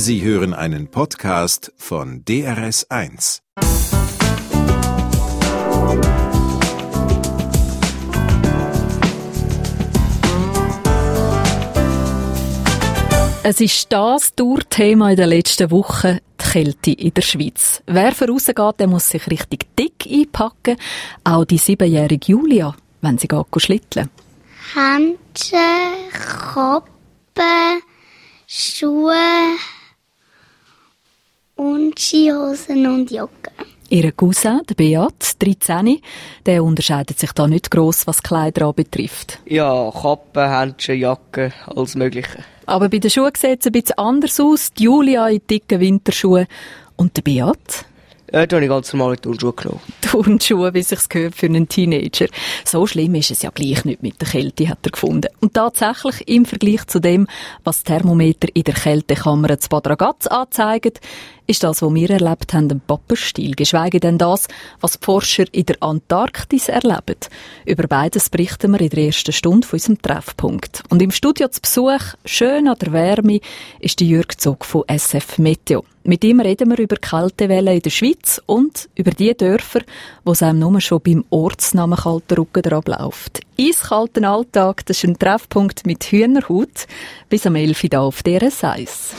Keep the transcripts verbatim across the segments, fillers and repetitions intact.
Sie hören einen Podcast von D R S eins. Es ist das Tourthema in den letzten Wochen, die Kälte in der Schweiz. Wer vorausgeht, der muss sich richtig dick einpacken. Auch die siebenjährige Julia, wenn sie geht schlitteln. Handschuhe, Kappe, Schuhe und Skihosen und Jacke. Ihr Cousin, der Beat, dreizehn, der unterscheidet sich da nicht gross, was Kleider anbetrifft. Ja, Kappe, Handschuhe, Jacke, alles Mögliche. Aber bei den Schuhen sieht es ein bisschen anders aus. Die Julia in dicken Winterschuhen und der Beat? Ja, da habe ich ganz normale Turnschuhe genommen. Turnschuhe, wie es sich gehört für einen Teenager. So schlimm ist es ja gleich nicht mit der Kälte, hat er gefunden. Und tatsächlich, im Vergleich zu dem, was die Thermometer in der Kältekammer zu Bad Ragaz anzeigen, ist das, was wir erlebt haben, ein Papperstil. Geschweige denn das, was die Forscher in der Antarktis erleben. Über beides berichten wir in der ersten Stunde von unserem Treffpunkt. Und im Studio zu Besuch, schön an der Wärme, ist der Jürg Zog von S F Meteo. Mit ihm reden wir über Kältewellen in der Schweiz und über die Dörfer, wo es einem nur schon beim Ortsnamen kalter Rücken drauf läuft. Eiskalten Alltag, das ist ein Treffpunkt mit Hühnerhaut. Bis am elf Uhr hier auf D R S eins.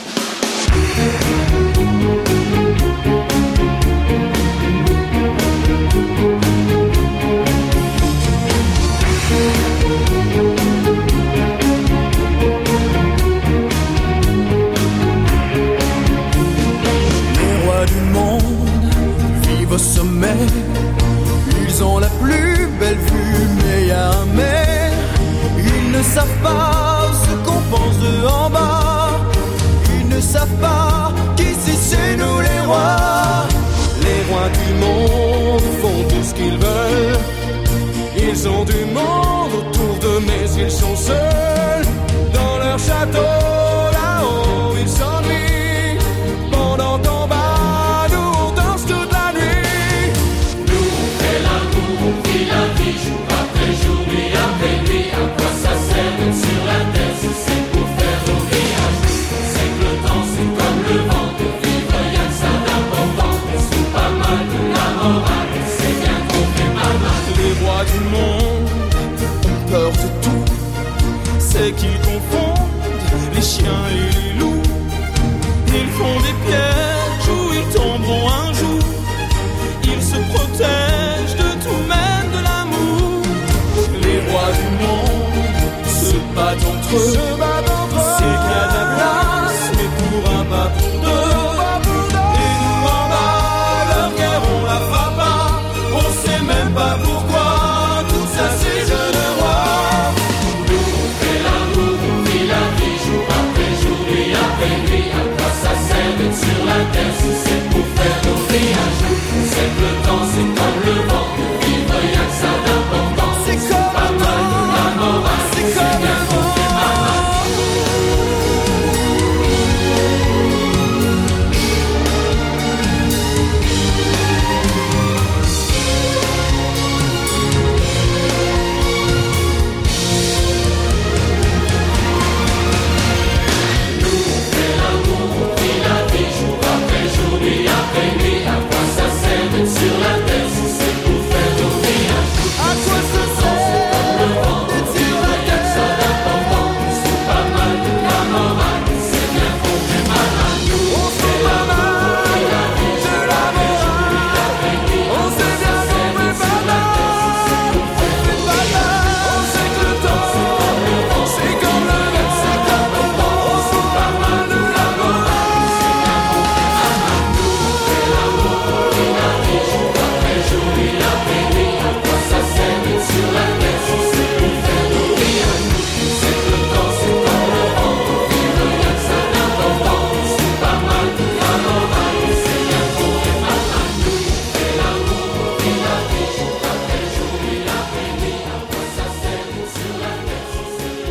Au sommet, ils ont la plus belle vue, mais il y a un mais. Ils ne savent pas ce qu'on pense de en bas. Ils ne savent pas qu'ici c'est nous les rois. Les rois du monde font tout ce qu'ils veulent. Ils ont du monde autour d'eux, mais ils sont seuls. Dans leur château, là-haut, ils s'ennuient. Pendant qu'on bat, sur la terre, si c'est pour faire nos villages. C'est que le temps c'est comme le vent, de vivre y'a que ça d'important. Mais sous pas mal de la morale, c'est bien qu'on fait mal mal. Les rois du monde ont peur de tout. C'est qu'ils confondent les chiens et les loups. Ils font des pièges où ils tomberont un jour. Ils se protègent de tout, même de l'amour. Les rois du monde se battent entre eux, se battent entre eux. C'est qu'il y a de la place, mais pour un pas pour deux. Et nous en bas, leur guerre on la fera pas. On sait même pas pourquoi, tout ça c'est jeu de roi. Nous on fait l'amour, on vit la vie, jour après jour, nuit après nuit. À quoi ça sert d'être sur la terre si c'est pour faire nos vies un jour. C'est que le temps c'est comme le vent, de vivre y'a que ça d'important. C'est comme pas mal de la morale. C'est comme un vent.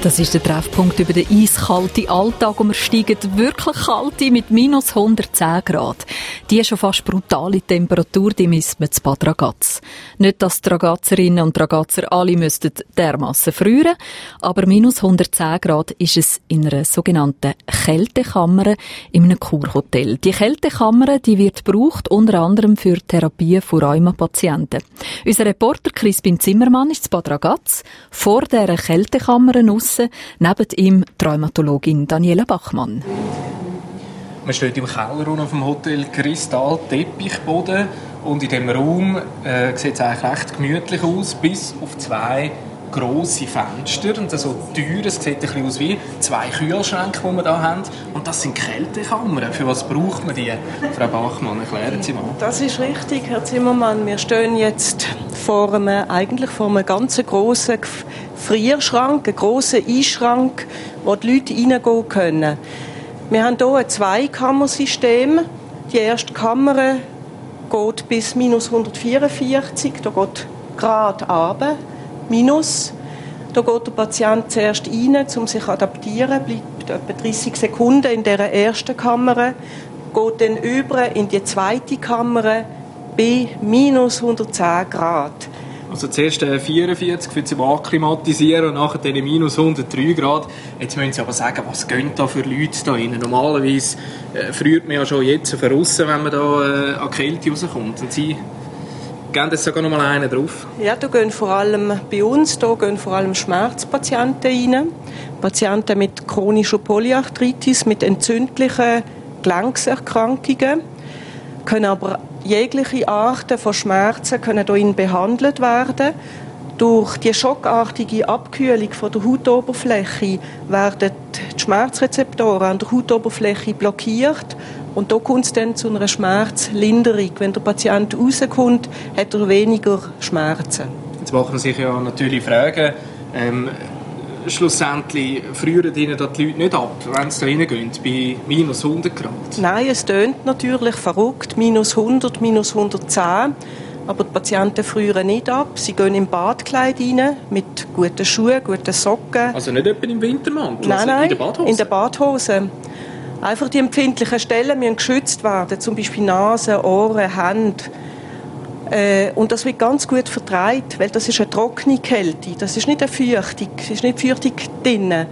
Das ist der Treffpunkt über den eiskalten Alltag und wir steigen wirklich kalte mit minus hundertzehn Grad. Die schon fast brutale Temperatur, die misst man zu Bad Ragaz. Nicht, dass die Ragazerinnen und Ragazzer alle müssten dermassen frieren, aber minus hundertzehn Grad ist es in einer sogenannten Kältekammer in einem Kurhotel. Die Kältekammer, die wird gebraucht unter anderem für Therapien von Rheumapatienten. Unser Reporter Crispin Zimmermann ist zu Bad Ragaz, vor dieser Kältekammer aus. Neben ihm die Rheumatologin Daniela Bachmann. Man steht im Keller auf dem Hotel Kristall, Teppichboden und in diesem Raum äh, sieht es eigentlich recht gemütlich aus, bis auf zwei grosse Fenster und so Türen. Es sieht ein bisschen aus wie zwei Kühlschränke, die wir hier haben. Und das sind Kältekammern. Für was braucht man die? Frau Bachmann, erklären Sie mal. Das ist richtig, Herr Zimmermann. Wir stehen jetzt vor einem, eigentlich vor einem ganz grossen Frierschrank, einem grossen Einschrank, wo die Leute reingehen können. Wir haben hier ein Zweikammersystem. Die erste Kammer geht bis minus hundertvierundvierzig. Da geht gerade runter. Minus. Da geht der Patient zuerst rein, um sich zu adaptieren, bleibt etwa dreißig Sekunden in dieser ersten Kammer, geht dann über in die zweite Kammer bei minus hundertzehn Grad. Also zuerst vierundvierzig für zum Akklimatisieren und nachher dann minus hundertdrei Grad. Jetzt müssen Sie aber sagen, was gehen da für Leute da rein? Normalerweise äh, friert man ja schon jetzt von aussen, wenn man da äh, an die Kälte rauskommt. Und Sie gehen jetzt sogar noch mal einen drauf? Ja, da gehen vor allem bei uns da gehen vor allem Schmerzpatienten rein. Patienten mit chronischer Polyarthritis, mit entzündlichen Gelenkserkrankungen, können aber jegliche Arten von Schmerzen können hier behandelt werden. Durch die schockartige Abkühlung von der Hautoberfläche werden die Schmerzrezeptoren an der Hautoberfläche blockiert und da kommt es dann zu einer Schmerzlinderung. Wenn der Patient rauskommt, hat er weniger Schmerzen. Jetzt machen sich ja natürlich Fragen, ähm, schlussendlich frieren ihnen die Leute nicht ab, wenn sie da reingehen, bei minus hundert Grad? Nein, es tönt natürlich verrückt, minus hundert, minus hundertzehn. Aber die Patienten frieren nicht ab. Sie gehen im Badkleid rein, mit guten Schuhen, guten Socken. Also nicht etwa im Wintermantel, nein, also nein, in der Badhose? in der Badhose. Einfach die empfindlichen Stellen müssen geschützt werden, zum Beispiel Nase, Ohren, Hände. Äh, und das wird ganz gut vertreibt, weil das ist eine trockene Kälte. Das ist nicht eine Feuchtung, es ist nicht feuchtig drinnen.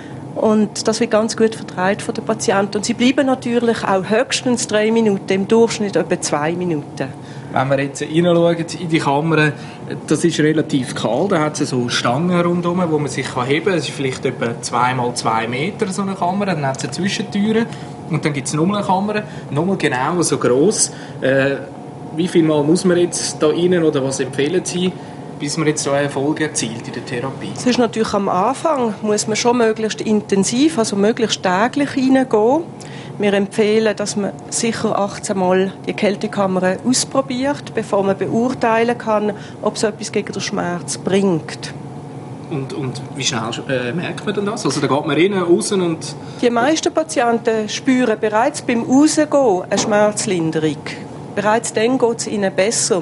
Und das wird ganz gut vertreibt von den Patienten. Und sie bleiben natürlich auch höchstens drei Minuten, im Durchschnitt etwa zwei Minuten. Wenn wir jetzt reinschauen in die Kammer, das ist relativ kalt. Da hat es so Stangen rundherum, wo man sich heben kann. Es ist vielleicht etwa zwei mal zwei Meter so eine Kammer. Dann hat es Zwischentüren. Und dann gibt es nochmal eine Kammer, nochmal genau so gross. Äh, wie viel Mal muss man jetzt da rein oder was empfehlen Sie, bis man jetzt so einen Erfolg erzielt in der Therapie? Es ist natürlich am Anfang, muss man schon möglichst intensiv, also möglichst täglich reingehen. Wir empfehlen, dass man sicher achtzehn Mal die Kältekammer ausprobiert, bevor man beurteilen kann, ob es etwas gegen den Schmerz bringt. Und, und wie schnell äh, merkt man denn das? Also da geht man rein, raus und... Die meisten Patienten spüren bereits beim Rausgehen eine Schmerzlinderung. Bereits dann geht es ihnen besser.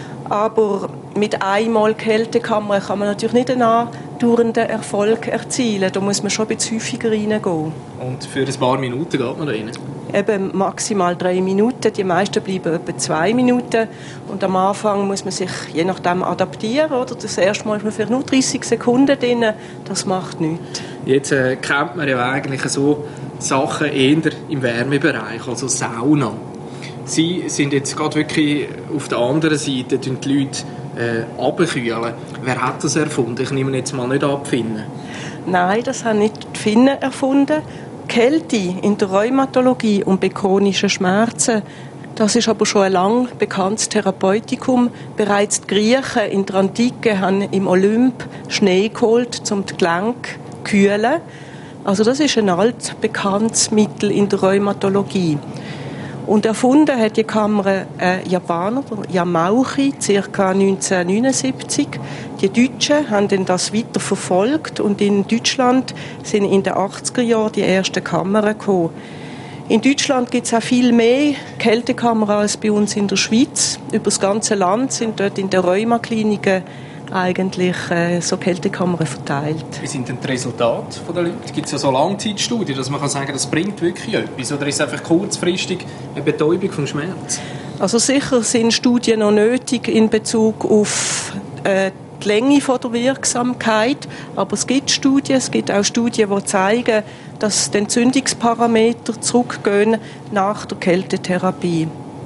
Aber mit einmal Kältekammer kann man natürlich nicht einen andauernden Erfolg erzielen. Da muss man schon ein bisschen häufiger reingehen. Und für ein paar Minuten geht man da rein? Eben maximal drei Minuten. Die meisten bleiben etwa zwei Minuten. Und am Anfang muss man sich je nachdem adaptieren. Oder? Das erste Mal ist man vielleicht nur dreißig Sekunden drin. Das macht nichts. Jetzt äh, kennt man ja eigentlich so Sachen eher im Wärmebereich, also Sauna. Sie sind jetzt gerade wirklich auf der anderen Seite, die Leute äh, abkühlen. Wer hat das erfunden? Ich nehme jetzt mal nicht ab, die Finnen. Nein, das haben nicht die Finnen erfunden. Kälte in der Rheumatologie und bei chronischen Schmerzen, das ist aber schon ein lang bekanntes Therapeutikum. Bereits die Griechen in der Antike haben im Olymp Schnee geholt, um die Gelenke zu kühlen. Also das ist ein altbekanntes Mittel in der Rheumatologie. Und erfunden hat die Kammer ein Japaner, Yamauchi, ca. neunzehnhundertneunundsiebzig. Die Deutschen haben das weiter verfolgt und in Deutschland sind in den achtziger Jahren die ersten Kammern gekommen. In Deutschland gibt es auch viel mehr Kältekammern als bei uns in der Schweiz. Über das ganze Land sind dort in den Rheumakliniken eigentlich äh, so Kältekammern verteilt. Wie sind denn die Resultate der Leute? Gibt es ja so Langzeitstudien, dass man kann sagen, das bringt wirklich etwas? Oder ist es einfach kurzfristig eine Betäubung vom Schmerz? Also sicher sind Studien noch nötig in Bezug auf äh, die Länge von der Wirksamkeit, aber es gibt Studien, es gibt auch Studien, die zeigen, dass die Entzündungsparameter zurückgehen nach der Kältetherapie.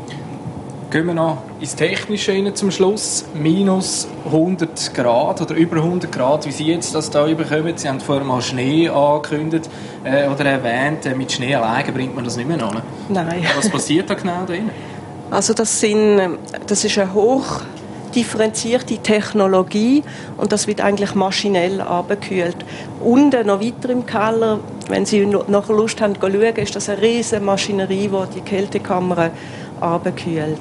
Gehen wir noch ins Technische rein zum Schluss. Minus hundert Grad oder über hundert Grad, wie Sie jetzt das da überkommen. Sie haben vorher mal Schnee angekündigt äh, oder erwähnt. Äh, mit Schnee alleine bringt man das nicht mehr an. Nein. Was passiert da genau drin? Also das, sind, das ist eine hoch differenzierte Technologie und das wird eigentlich maschinell abgekühlt. Unten noch weiter im Keller, wenn Sie nachher Lust haben, schauen, ist das eine riesige Maschinerie, die die Kältekammer abgekühlt.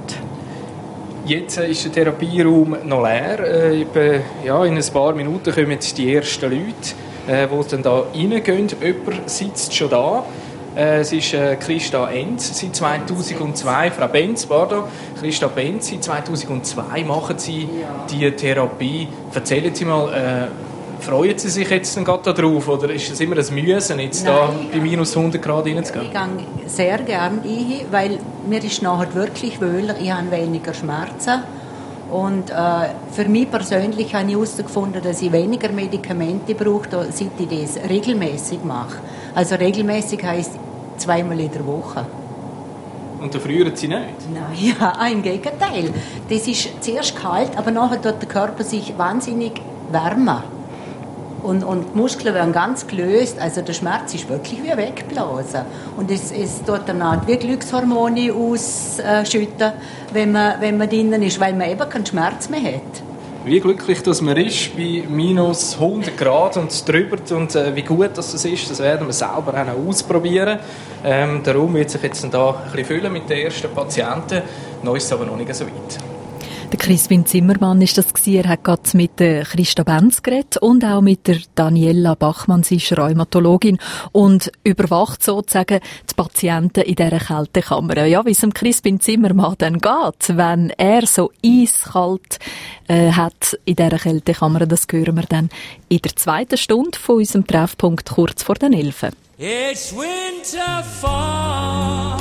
Jetzt ist der Therapieraum noch leer. Äh, ja, in ein paar Minuten kommen die ersten Leute, äh, die dann da reingehen. Jemand sitzt schon da. Äh, es ist äh, Christa Enz, seit zweitausendzwei, Frau Benz, pardon, Christa Benz, seit zweitausendzwei machen Sie die Therapie. Erzählen Sie mal, äh, freuen Sie sich jetzt dann gerade darauf oder ist es immer ein Müssen, jetzt Nein, da bei minus hundert Grad reinzugehen? Ich gehe sehr gerne rein, weil mir ist nachher wirklich wohler, ich habe weniger Schmerzen. Und äh, für mich persönlich habe ich herausgefunden, dass ich weniger Medikamente brauche, seit ich das regelmäßig mache. Also regelmäßig heisst zweimal in der Woche. Und da frieren Sie nicht? Nein, ja, im Gegenteil. Das ist zuerst kalt, aber nachher tut der Körper sich wahnsinnig wärmen. Und, und die Muskeln werden ganz gelöst. Also der Schmerz ist wirklich wie weggeblasen. Und es, es tut dann auch wie Glückshormone ausschütten, wenn man, wenn man drinnen ist, weil man eben keinen Schmerz mehr hat. Wie glücklich dass man ist bei minus hundert Grad und drüber und äh, wie gut dass das ist, das werden wir selber auch noch ausprobieren. Ähm, der Raum wird sich jetzt da ein bisschen füllen mit den ersten Patienten. Noch ist es aber noch nicht so weit. Der Crispin Zimmermann ist das gewesen. Er hat gerade mit der Christa Benz geredet und auch mit der Daniela Bachmann, sie ist Rheumatologin und überwacht sozusagen die Patienten in dieser Kältekammer. Ja, wie es dem Crispin Zimmermann dann geht, wenn er so eiskalt äh, hat in dieser Kältekammer, das hören wir dann in der zweiten Stunde von unserem Treffpunkt kurz vor den elf. It's winter fall,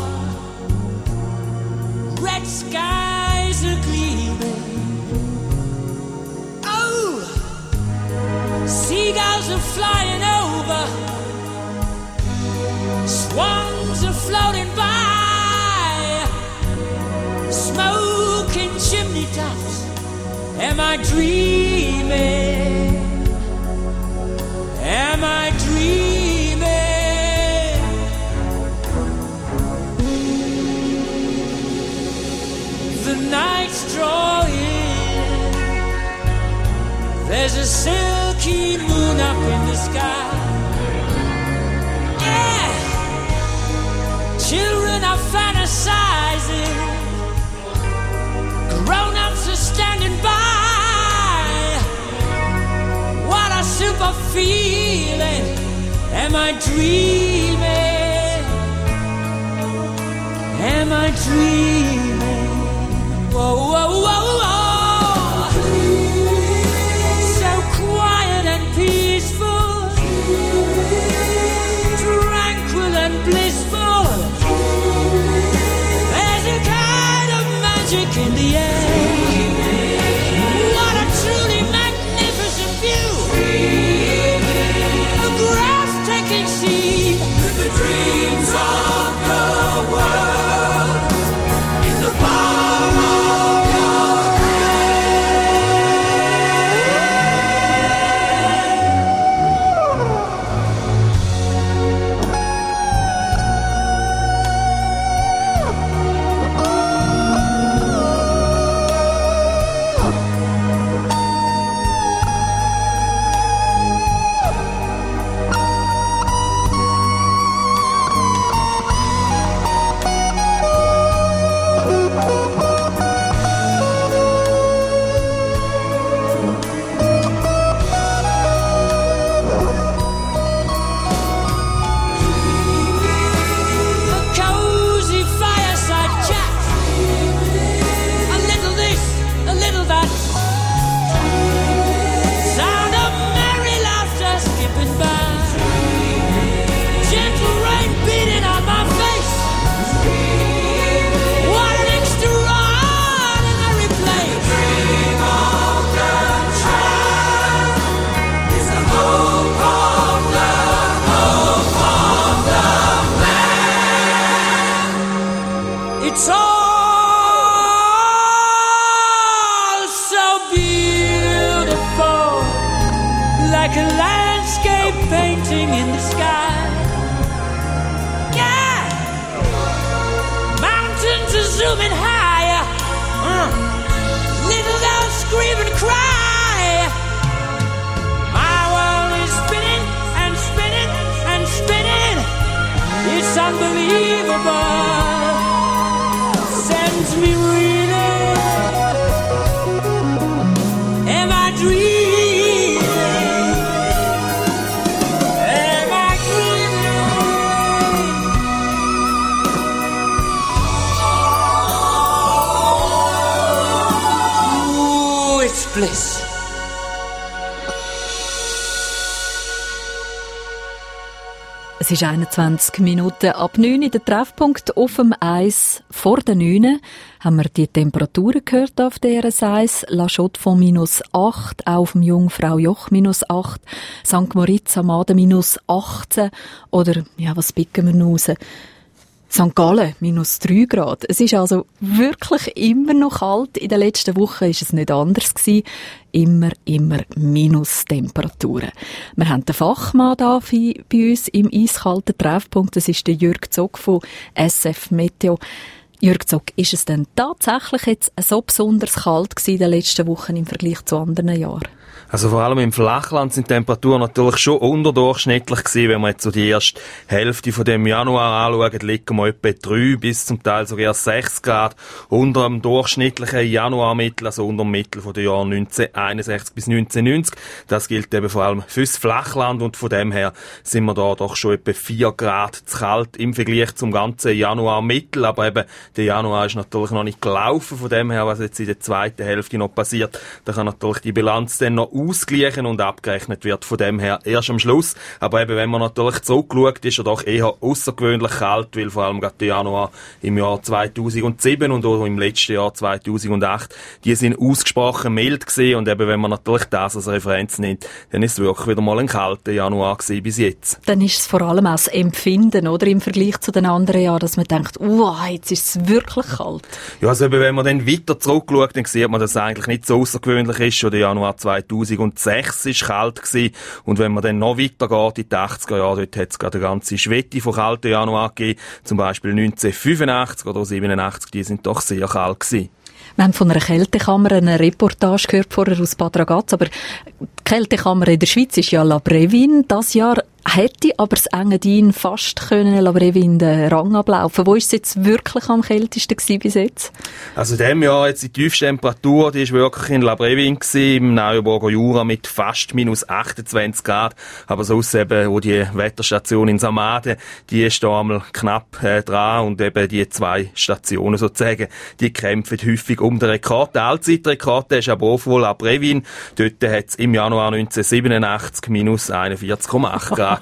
red skies are gleaming. Oh, seagulls are flying over, swans are floating by, smoking chimney tops. Am I dreaming? Am I dreaming? The night's drawing. There's a silky moon up in the sky. Yeah, children are fantasizing. Grown-ups are standing by. What a super feeling. Am I dreaming? Am I dreaming? Whoa, whoa, whoa, whoa. So quiet and peaceful, tranquil and blissful. There's a kind of magic in the air. What a truly magnificent view. A breathtaking scene. The dreams of the world in the palm of your grieve and cry. My world is spinning and spinning and spinning. It's unbelievable. Sends me reeling. Am I dreaming? Am I dreaming? Ooh, it's bliss. Es ist einundzwanzig Minuten ab neun in der Treffpunkt auf dem Eis. Vor der neun haben wir die Temperaturen gehört auf D R S eins. La Chaux-de-Fonds minus acht, auch auf dem Jungfrau Joch minus acht, Sankt Moritz am Aden minus achtzehn oder, ja, was picken wir noch raus? Sankt Gallen minus drei Grad. Es ist also wirklich immer noch kalt. In den letzten Wochen ist es nicht anders gewesen. Immer, immer Minustemperaturen. Wir haben den Fachmann da bei uns im eiskalten Treffpunkt. Das ist der Jürg Zog von S F Meteo. Jürg Zog, ist es denn tatsächlich jetzt so besonders kalt gewesen in den letzten Wochen im Vergleich zu anderen Jahren? Also vor allem im Flachland sind die Temperaturen natürlich schon unterdurchschnittlich gewesen. Wenn wir jetzt so die erste Hälfte von dem Januar anschauen, liegen wir etwa drei bis zum Teil sogar sechs Grad unter dem durchschnittlichen Januarmittel, also unter dem Mittel von den Jahren neunzehnhunderteinundsechzig bis neunzehnhundertneunzig. Das gilt eben vor allem fürs Flachland und von dem her sind wir da doch schon etwa vier Grad zu kalt im Vergleich zum ganzen Januarmittel. Aber eben, der Januar ist natürlich noch nicht gelaufen. Von dem her, was jetzt in der zweiten Hälfte noch passiert, da kann natürlich die Bilanz dann noch ausgleichen und abgerechnet wird von dem her erst am Schluss. Aber eben, wenn man natürlich zurückschaut, ist er doch eher außergewöhnlich kalt, weil vor allem gerade der Januar im Jahr zweitausendsieben und auch im letzten Jahr zweitausendacht, die sind ausgesprochen mild gewesen und eben, wenn man natürlich das als Referenz nimmt, dann ist es wirklich wieder mal ein kalter Januar gewesen bis jetzt. Dann ist es vor allem auch das Empfinden, oder, im Vergleich zu den anderen Jahren, dass man denkt, wow, jetzt ist es wirklich kalt. Ja, also eben, wenn man dann weiter zurückschaut, dann sieht man, dass es eigentlich nicht so außergewöhnlich ist. Schon der Januar zweitausendsechs war kalt gewesen. Und wenn man dann noch weiter geht in die achtziger Jahre, dort hat es gerade eine ganze Schwette von kalten Januar gegeben. Zum Beispiel neunzehnhundertfünfundachtzig oder siebenundachtzig, die sind doch sehr kalt gewesen. Wir haben von einer Kältekammer eine Reportage gehört vorher aus Bad Ragaz, aber die Kältekammer in der Schweiz ist ja La Brevin. Das Jahr hätte aber das Engadin fast können La Brevin den Rang ablaufen. Wo ist es jetzt wirklich am kältesten gewesen bis jetzt? Also in diesem Jahr jetzt die tiefste Temperatur, die ist wirklich in La Brevin gewesen, im Neuenburger Jura mit fast minus achtundzwanzig Grad. Aber sonst eben, wo die Wetterstation in Samaden, die ist da einmal knapp äh, dran und eben die zwei Stationen sozusagen, die kämpfen häufig um den Rekord. Der Allzeitrekord ist aber auch wohl La Brevin. Dort hat es im Januar neunzehnhundertsiebenundachtzig minus einundvierzig Komma acht Grad.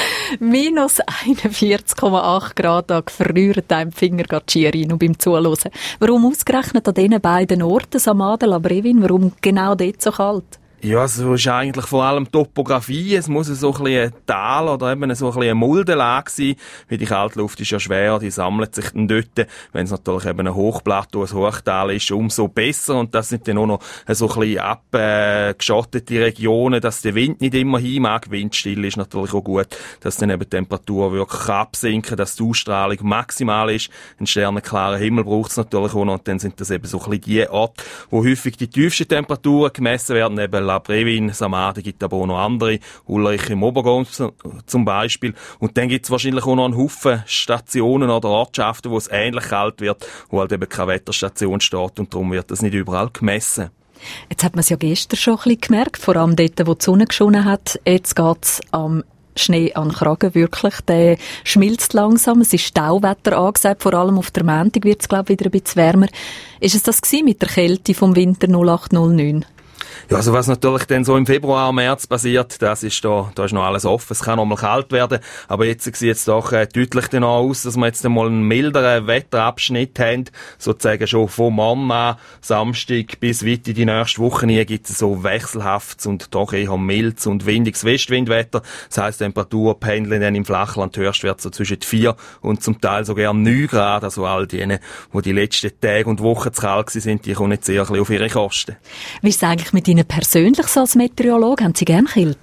Minus einundvierzig Komma acht Grad, da gefrieren einem die Finger gerade schier rein und beim Zuhören. Warum ausgerechnet an diesen beiden Orten, Samaden, La Brevin, warum genau dort so kalt? Ja, so ist eigentlich vor allem Topografie. Es muss so ein bisschen ein Tal oder eben so ein bisschen eine Muldelage sein, weil die Kaltluft ist ja schwer, die sammelt sich dann dort. Wenn es natürlich eben ein Hochplateau, ein Hochtal ist, umso besser. Und das sind dann auch noch so ein bisschen abgeschottete Regionen, dass der Wind nicht immer hin mag. Windstill ist natürlich auch gut, dass dann eben die Temperatur wirklich absinken, dass die Ausstrahlung maximal ist. Einen sternenklaren Himmel braucht es natürlich auch noch. Und dann sind das eben so ein bisschen die Orte, wo häufig die tiefsten Temperaturen gemessen werden, eben La Brevin, Samaden, gibt aber auch noch andere, Ulrich im Obergau zum Beispiel. Und dann gibt es wahrscheinlich auch noch einen Haufen Stationen oder Ortschaften, wo es ähnlich kalt wird, wo halt eben keine Wetterstation steht und darum wird das nicht überall gemessen. Jetzt hat man es ja gestern schon ein bisschen gemerkt, vor allem dort, wo die Sonne geschonen hat. Jetzt geht es am Schnee an den Kragen, wirklich. Der schmilzt langsam. Es ist Stauwetter angesagt. Vor allem auf der Montag wird es, glaube ich, wieder ein bisschen wärmer. Ist es das gewesen mit der Kälte vom Winter null acht null neun? Ja, also was natürlich dann so im Februar, März passiert, das ist da, da ist noch alles offen. Es kann noch mal kalt werden, aber jetzt sieht es doch äh, deutlich danach aus, dass wir jetzt einmal einen milderen Wetterabschnitt haben, sozusagen schon vom Morgen an, Samstag bis weit in die nächste Woche hier gibt es so wechselhaftes und doch eher mildes und windiges Westwindwetter. Das heisst, Temperatur pendeln dann im Flachland höchstwert so zwischen vier und zum Teil sogar neun Grad. Also all diejenigen, die die letzten Tage und Wochen zu kalt sind, die kommen jetzt sehr ein bisschen auf ihre Kosten. Wie ist es eigentlich mit Ihnen persönlich so als Meteorologe? Haben Sie gerne Kälte?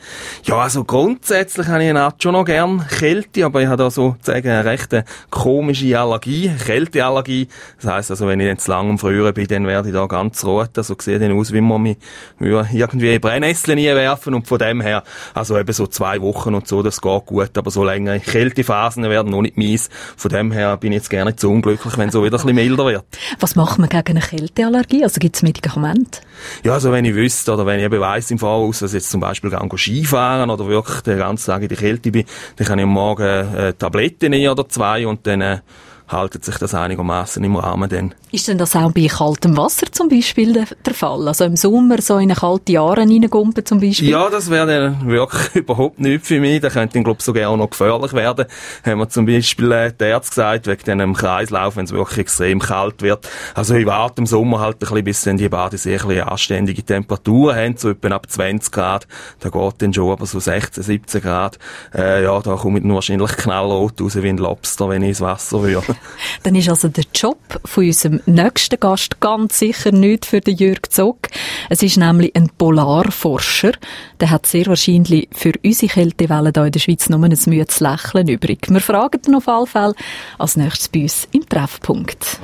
Ja, also grundsätzlich habe ich eine Art schon noch gern Kälte, aber ich habe da sozusagen eine recht komische Allergie, Kälteallergie. Das heisst also, wenn ich dann zu lang am Frieren bin, dann werde ich da ganz rot. Also sieht dann aus, wie man mich irgendwie in Brennnesseln einwerfen und von dem her, also eben so zwei Wochen und so, das geht gut, aber so längere Kältephasen werden noch nicht mies. Von dem her bin ich jetzt gerne zu unglücklich, wenn es so wieder ein bisschen milder wird. Was macht man gegen eine Kälteallergie? Also gibt es Medikamente? Ja, also wenn ich wüsste oder wenn ich eben weiss im Voraus, dass ich jetzt zum Beispiel gehe Skifahren oder wirklich den ganzen Tag in der Kälte bin, dann kann ich am Morgen äh, Tabletten nehmen oder zwei und dann äh, haltet sich das einigermaßen im Rahmen dann. Ist denn das auch bei kaltem Wasser zum Beispiel der, der Fall? Also im Sommer so in eine kalte Jahre reingumpen zum Beispiel? Ja, das wäre dann wirklich überhaupt nichts für mich. Das könnte dann, glaube ich, sogar auch noch gefährlich werden. Haben wir zum Beispiel äh, die Ärzte gesagt, wegen diesem Kreislauf, wenn es wirklich extrem kalt wird. Also ich warte im Sommer halt ein bisschen, bis dann die Badesee ein bisschen anständige Temperaturen haben, so etwa ab zwanzig Grad. Da geht dann schon aber so sechzehn, siebzehn Grad. Äh, ja, da komme ich dann wahrscheinlich knallrot raus wie ein Lobster, wenn ich ins Wasser würde. Dann ist also der Job von unserem nächsten Gast ganz sicher nicht für den Jürg Zog. Es ist nämlich ein Polarforscher. Der hat sehr wahrscheinlich für unsere Kältewellen hier in der Schweiz nur ein müdes Lächeln übrig. Wir fragen ihn auf alle Fälle als nächstes bei uns im Treffpunkt.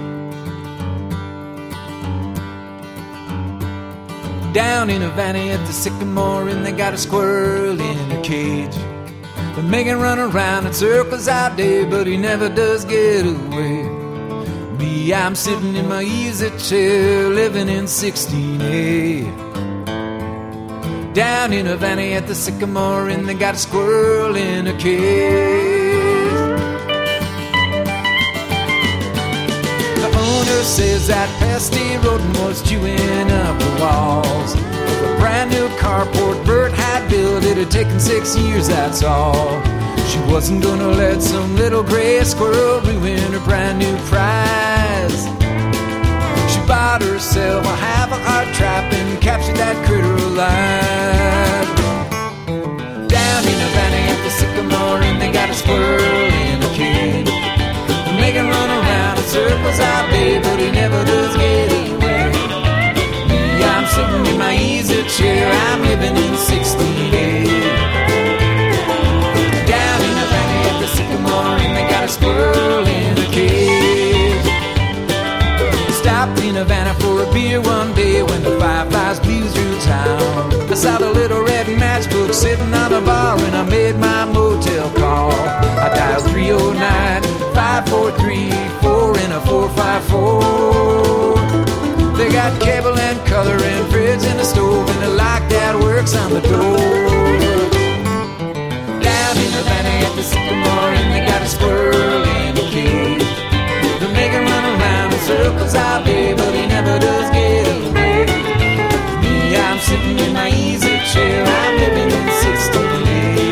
Down in Havana at the Sycamore and they got a squirrel in a cage. They make him run around in circles all day, but he never does get away. Me, I'm sitting in my easy chair, living in sixteen A. Down in Havana at the Sycamore, and they got a squirrel in a cage. The owner says that pesky rodent was chewing up the walls of a brand new carport Bert had built. It had taken six years, that's all. She wasn't gonna let some little gray squirrel ruin her brand new prize. She bought herself a half a heart trap and captured that critter alive. Down in Havana at the Sycamore, and they got a squirrel in a cage. They make him run around in circles all day, but he never does get away. Me, I'm sitting in my easy chair, I'm living in sixteen A. And they got a squirrel in a cage. Stopped in Havana for a beer one day when the fireflies blew through town. I saw the little red matchbook sitting on the bar and I made my motel call. I dialed three oh nine, five four three, four and a four five four. They got cable and color and fridge in the stove and a light that works on the door. At the Sycamore, and they got a squirrel in a cage. They make him run around in circles all day, but he never does get away. Me, I'm sitting in my easy chair, I'm living in sixteen A.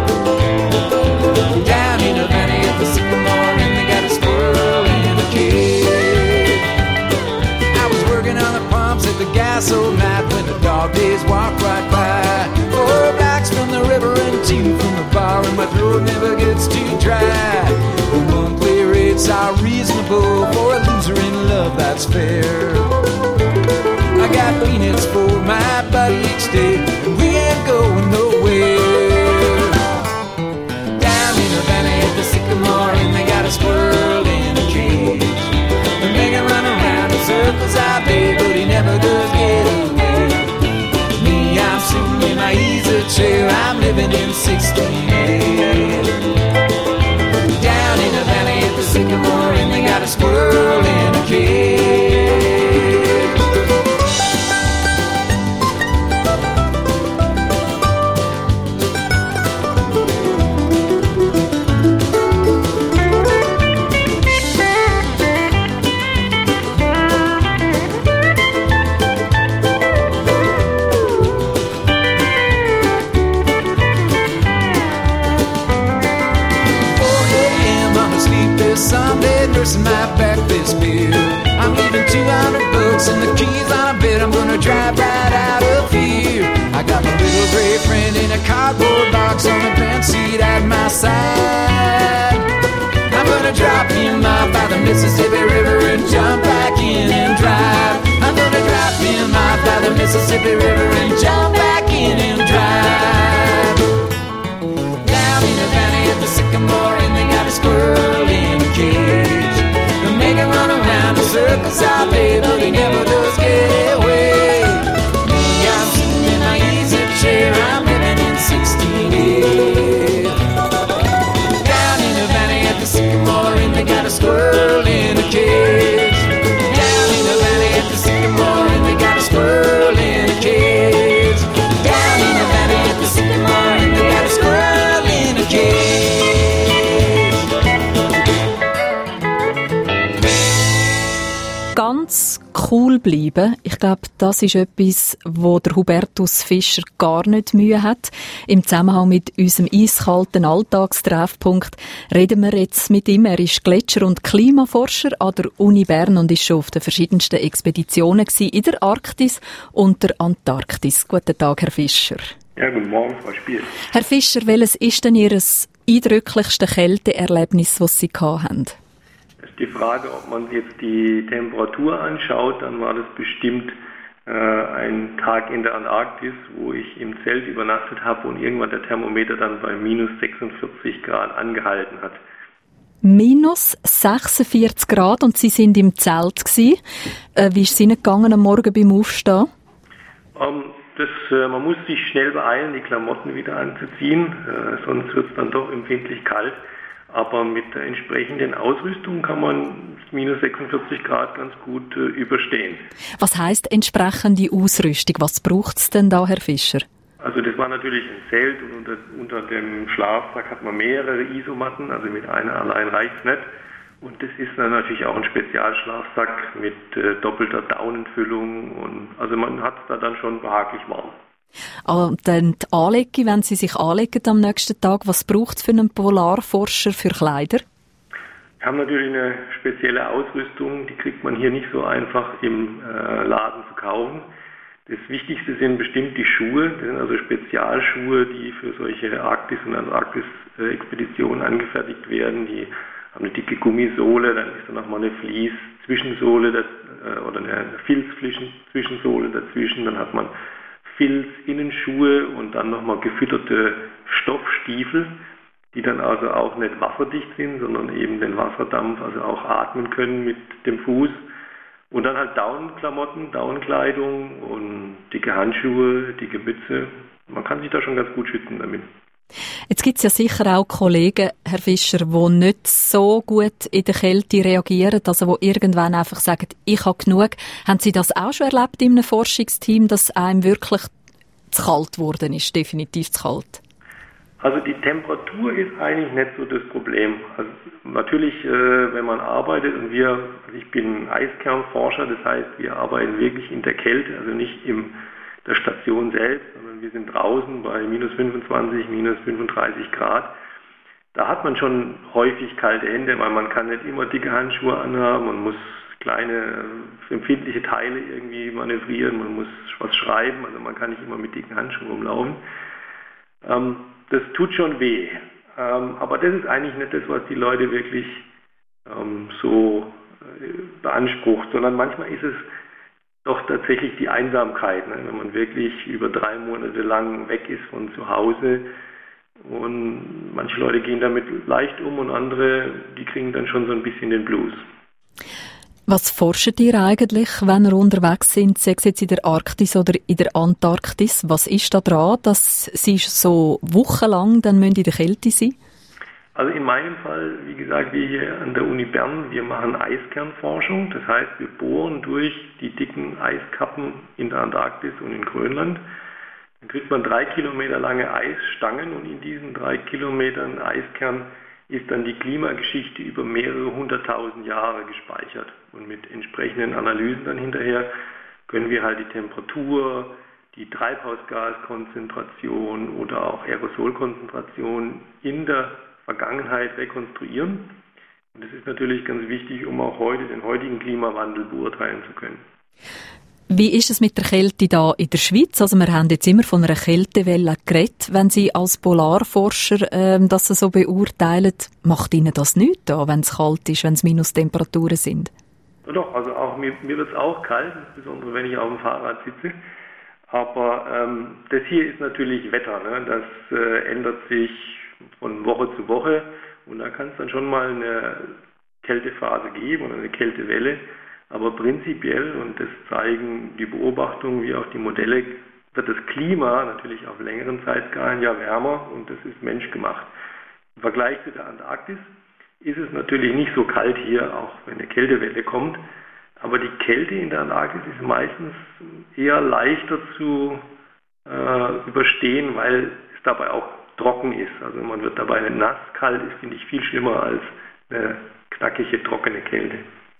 Down in Havana at the Sycamore, and they got a squirrel in a cage. I was working on the pumps at the gas old night when the dog days walked right by. Four blocks from the river and two from the bar, and my throat never gets too dry. The monthly rates are reasonable for a loser in love, that's fair. I got peanuts for my buddy each day, and we ain't going nowhere. Down in Havana at the Sycamore, and they got a squirrel in a cage. They make him run around in circles all day, but he never does get away. Me, I'm sitting in my easy chair, I'm living in sixteen A. Down in Havana at the Sycamore, and they got a squirrel in a cage. Sunday, nursing my back this beer. I'm leaving two hundred bucks and the keys on a bed. I'm gonna drive right out of here. I got my little gray friend in a cardboard box on the bench seat at my side. I'm gonna drop him off by the Mississippi River and jump back in and drive. I'm gonna drop him off by the Mississippi River and jump back in and drive. cool bleiben, ich glaube, das ist etwas, wo der Hubertus Fischer gar nicht Mühe hat. Im Zusammenhang mit unserem eiskalten Alltagstreffpunkt reden wir jetzt mit ihm. Er ist Gletscher- und Klimaforscher an der Uni Bern und ist schon auf den verschiedensten Expeditionen gewesen, in der Arktis und der Antarktis. Guten Tag, Herr Fischer. Ja, guten Morgen, Frau Spiel. Herr Fischer, welches ist denn Ihr eindrücklichste Kälteerlebnis, das Sie gehabt haben? Das ist die Frage, ob man jetzt die Temperatur anschaut, dann war das bestimmt äh, ein Tag in der Antarktis, wo ich im Zelt übernachtet habe und irgendwann der Thermometer dann bei minus sechsundvierzig Grad angehalten hat. Minus sechsundvierzig Grad und Sie sind im Zelt gewesen. Äh, wie ist es Ihnen gegangen am Morgen beim Aufstehen? Um, das, äh, man muss sich schnell beeilen, die Klamotten wieder anzuziehen, äh, sonst wird es dann doch empfindlich kalt. Aber mit der entsprechenden Ausrüstung kann man minus sechsundvierzig Grad ganz gut äh, überstehen. Was heisst entsprechende Ausrüstung? Was braucht es denn da, Herr Fischer? Also das war natürlich ein Zelt und unter, unter dem Schlafsack hat man mehrere Isomatten, also mit einer allein reicht es nicht. Und das ist dann natürlich auch ein Spezialschlafsack mit äh, doppelter Daunenfüllung. Und, also man hat es da dann schon behaglich warm. Und dann die Anlege, wenn Sie sich anlegen am nächsten Tag, was braucht es für einen Polarforscher für Kleider? Wir haben natürlich eine spezielle Ausrüstung, die kriegt man hier nicht so einfach im äh, Laden zu kaufen. Das Wichtigste sind bestimmt die Schuhe, das sind also Spezialschuhe, die für solche Arktis- und Antarktis-Expeditionen angefertigt werden. Die haben eine dicke Gummisohle, dann ist da nochmal eine Vlies-Zwischensohle äh, oder eine Filz-Zwischensohle dazwischen, dann hat man Filz-Innenschuhe und dann nochmal gefütterte Stoffstiefel, die dann also auch nicht wasserdicht sind, sondern eben den Wasserdampf also auch atmen können mit dem Fuß. Und dann halt Daunenklamotten, Daunenkleidung und dicke Handschuhe, dicke Mütze. Man kann sich da schon ganz gut schützen damit. Jetzt gibt es ja sicher auch Kollegen, Herr Fischer, die nicht so gut in der Kälte reagieren, also die irgendwann einfach sagen, ich habe genug. Haben Sie das auch schon erlebt in einem Forschungsteam, dass einem wirklich zu kalt geworden ist, definitiv zu kalt? Also die Temperatur ist eigentlich nicht so das Problem. Also natürlich, äh, wenn man arbeitet und wir, also ich bin Eiskernforscher, das heißt, wir arbeiten wirklich in der Kälte, also nicht in der Station selbst, sondern wir sind draußen bei minus fünfundzwanzig, minus fünfunddreißig Grad. Da hat man schon häufig kalte Hände, weil man kann nicht immer dicke Handschuhe anhaben, man muss kleine empfindliche Teile irgendwie manövrieren, man muss was schreiben, also man kann nicht immer mit dicken Handschuhen rumlaufen. Ähm, das tut schon weh, ähm, aber das ist eigentlich nicht das, was die Leute wirklich ähm, so äh, beansprucht, sondern manchmal ist es doch tatsächlich die Einsamkeit, ne? Wenn man wirklich über drei Monate lang weg ist von zu Hause und manche Leute gehen damit leicht um und andere, die kriegen dann schon so ein bisschen den Blues. Was forscht ihr eigentlich, wenn ihr unterwegs sind, sei es jetzt in der Arktis oder in der Antarktis? Was ist da dran, dass sie so wochenlang dann in der Kälte sein müssen? Also in meinem Fall, wie gesagt, wir hier an der Uni Bern, wir machen Eiskernforschung. Das heißt, wir bohren durch die dicken Eiskappen in der Antarktis und in Grönland. Dann kriegt man drei Kilometer lange Eisstangen und in diesen drei Kilometern Eiskern ist dann die Klimageschichte über mehrere hunderttausend Jahre gespeichert. Und mit entsprechenden Analysen dann hinterher können wir halt die Temperatur, die Treibhausgaskonzentration oder auch Aerosolkonzentration in der Vergangenheit rekonstruieren. Und das ist natürlich ganz wichtig, um auch heute den heutigen Klimawandel beurteilen zu können. Wie ist es mit der Kälte da in der Schweiz? Also wir haben jetzt immer von einer Kältewelle geredet. Wenn Sie als Polarforscher ähm, das so beurteilen, macht Ihnen das nichts da, wenn es kalt ist, wenn es Minustemperaturen sind? Ja, doch, also auch mir, mir wird es auch kalt, insbesondere wenn ich auf dem Fahrrad sitze. Aber ähm, das hier ist natürlich Wetter, ne? Das äh, ändert sich von Woche zu Woche und da kann es dann schon mal eine Kältephase geben oder eine Kältewelle. Aber prinzipiell, und das zeigen die Beobachtungen wie auch die Modelle, wird das Klima natürlich auf längeren Zeitskalen ja wärmer und das ist menschgemacht. Im Vergleich zu der Antarktis ist es natürlich nicht so kalt hier, auch wenn eine Kältewelle kommt. Aber die Kälte in der Antarktis ist meistens eher leichter zu äh, überstehen, weil es dabei auch trocken ist. Also man wird dabei nass, kalt ist, finde ich viel schlimmer als eine knackige, trockene Kälte.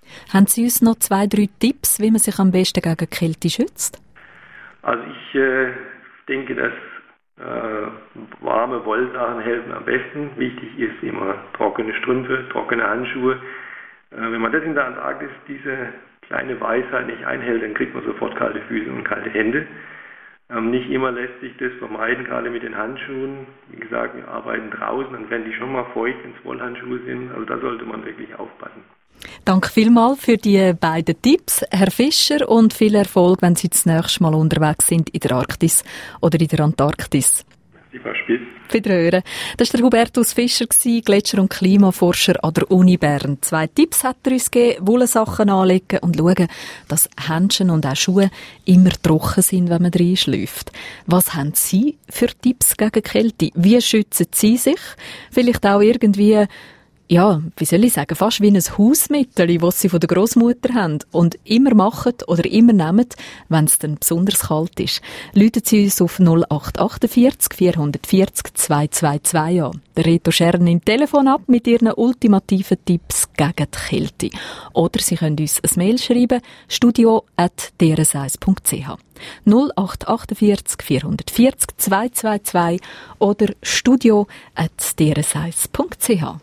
Haben Sie uns noch zwei, drei Tipps, wie man sich am besten gegen Kälte schützt? Also ich äh, denke, dass äh, warme Wollsachen helfen am besten. Wichtig ist immer trockene Strümpfe, trockene Handschuhe. Äh, wenn man das in der Antarktis diese kleine Weisheit nicht einhält, dann kriegt man sofort kalte Füße und kalte Hände. Ähm, nicht immer lässt sich das vermeiden, gerade mit den Handschuhen. Wie gesagt, wir arbeiten draußen, dann werden die schon mal feucht, wenn es Wollhandschuhe sind. Also da sollte man wirklich aufpassen. Danke vielmals für die beiden Tipps, Herr Fischer, und viel Erfolg, wenn Sie das nächste Mal unterwegs sind in der Arktis oder in der Antarktis. Die Frau Spitz. Wiederhören. Das war der Hubertus Fischer, Gletscher- und Klimaforscher an der Uni Bern. Zwei Tipps hat er uns gegeben: Wollsachen anlegen und schauen, dass Händchen und auch Schuhe immer trocken sind, wenn man reinschläft. Was haben Sie für Tipps gegen Kälte? Wie schützen Sie sich? Vielleicht auch irgendwie, ja, wie soll ich sagen, fast wie ein Hausmittel, das Sie von der Grossmutter haben und immer machen oder immer nehmen, wenn es dann besonders kalt ist. Läuten Sie uns auf null acht vier acht vier vier null zwei zwei zwei an. Der Reto Scher nimmt Telefon ab mit Ihren ultimativen Tipps gegen die Kälte. Oder Sie können uns ein Mail schreiben, studio at d r s eins punkt c h. null acht vier acht vier vier null zwei zwei zwei oder studio at d r s eins punkt c h.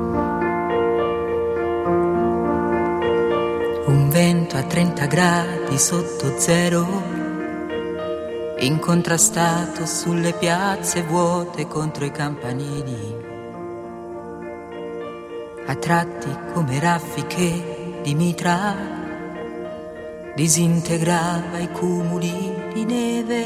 Un vento a trenta gradi sotto zero, incontrastato sulle piazze vuote contro i campanili, a tratti come raffiche di mitra, disintegrava i cumuli di neve.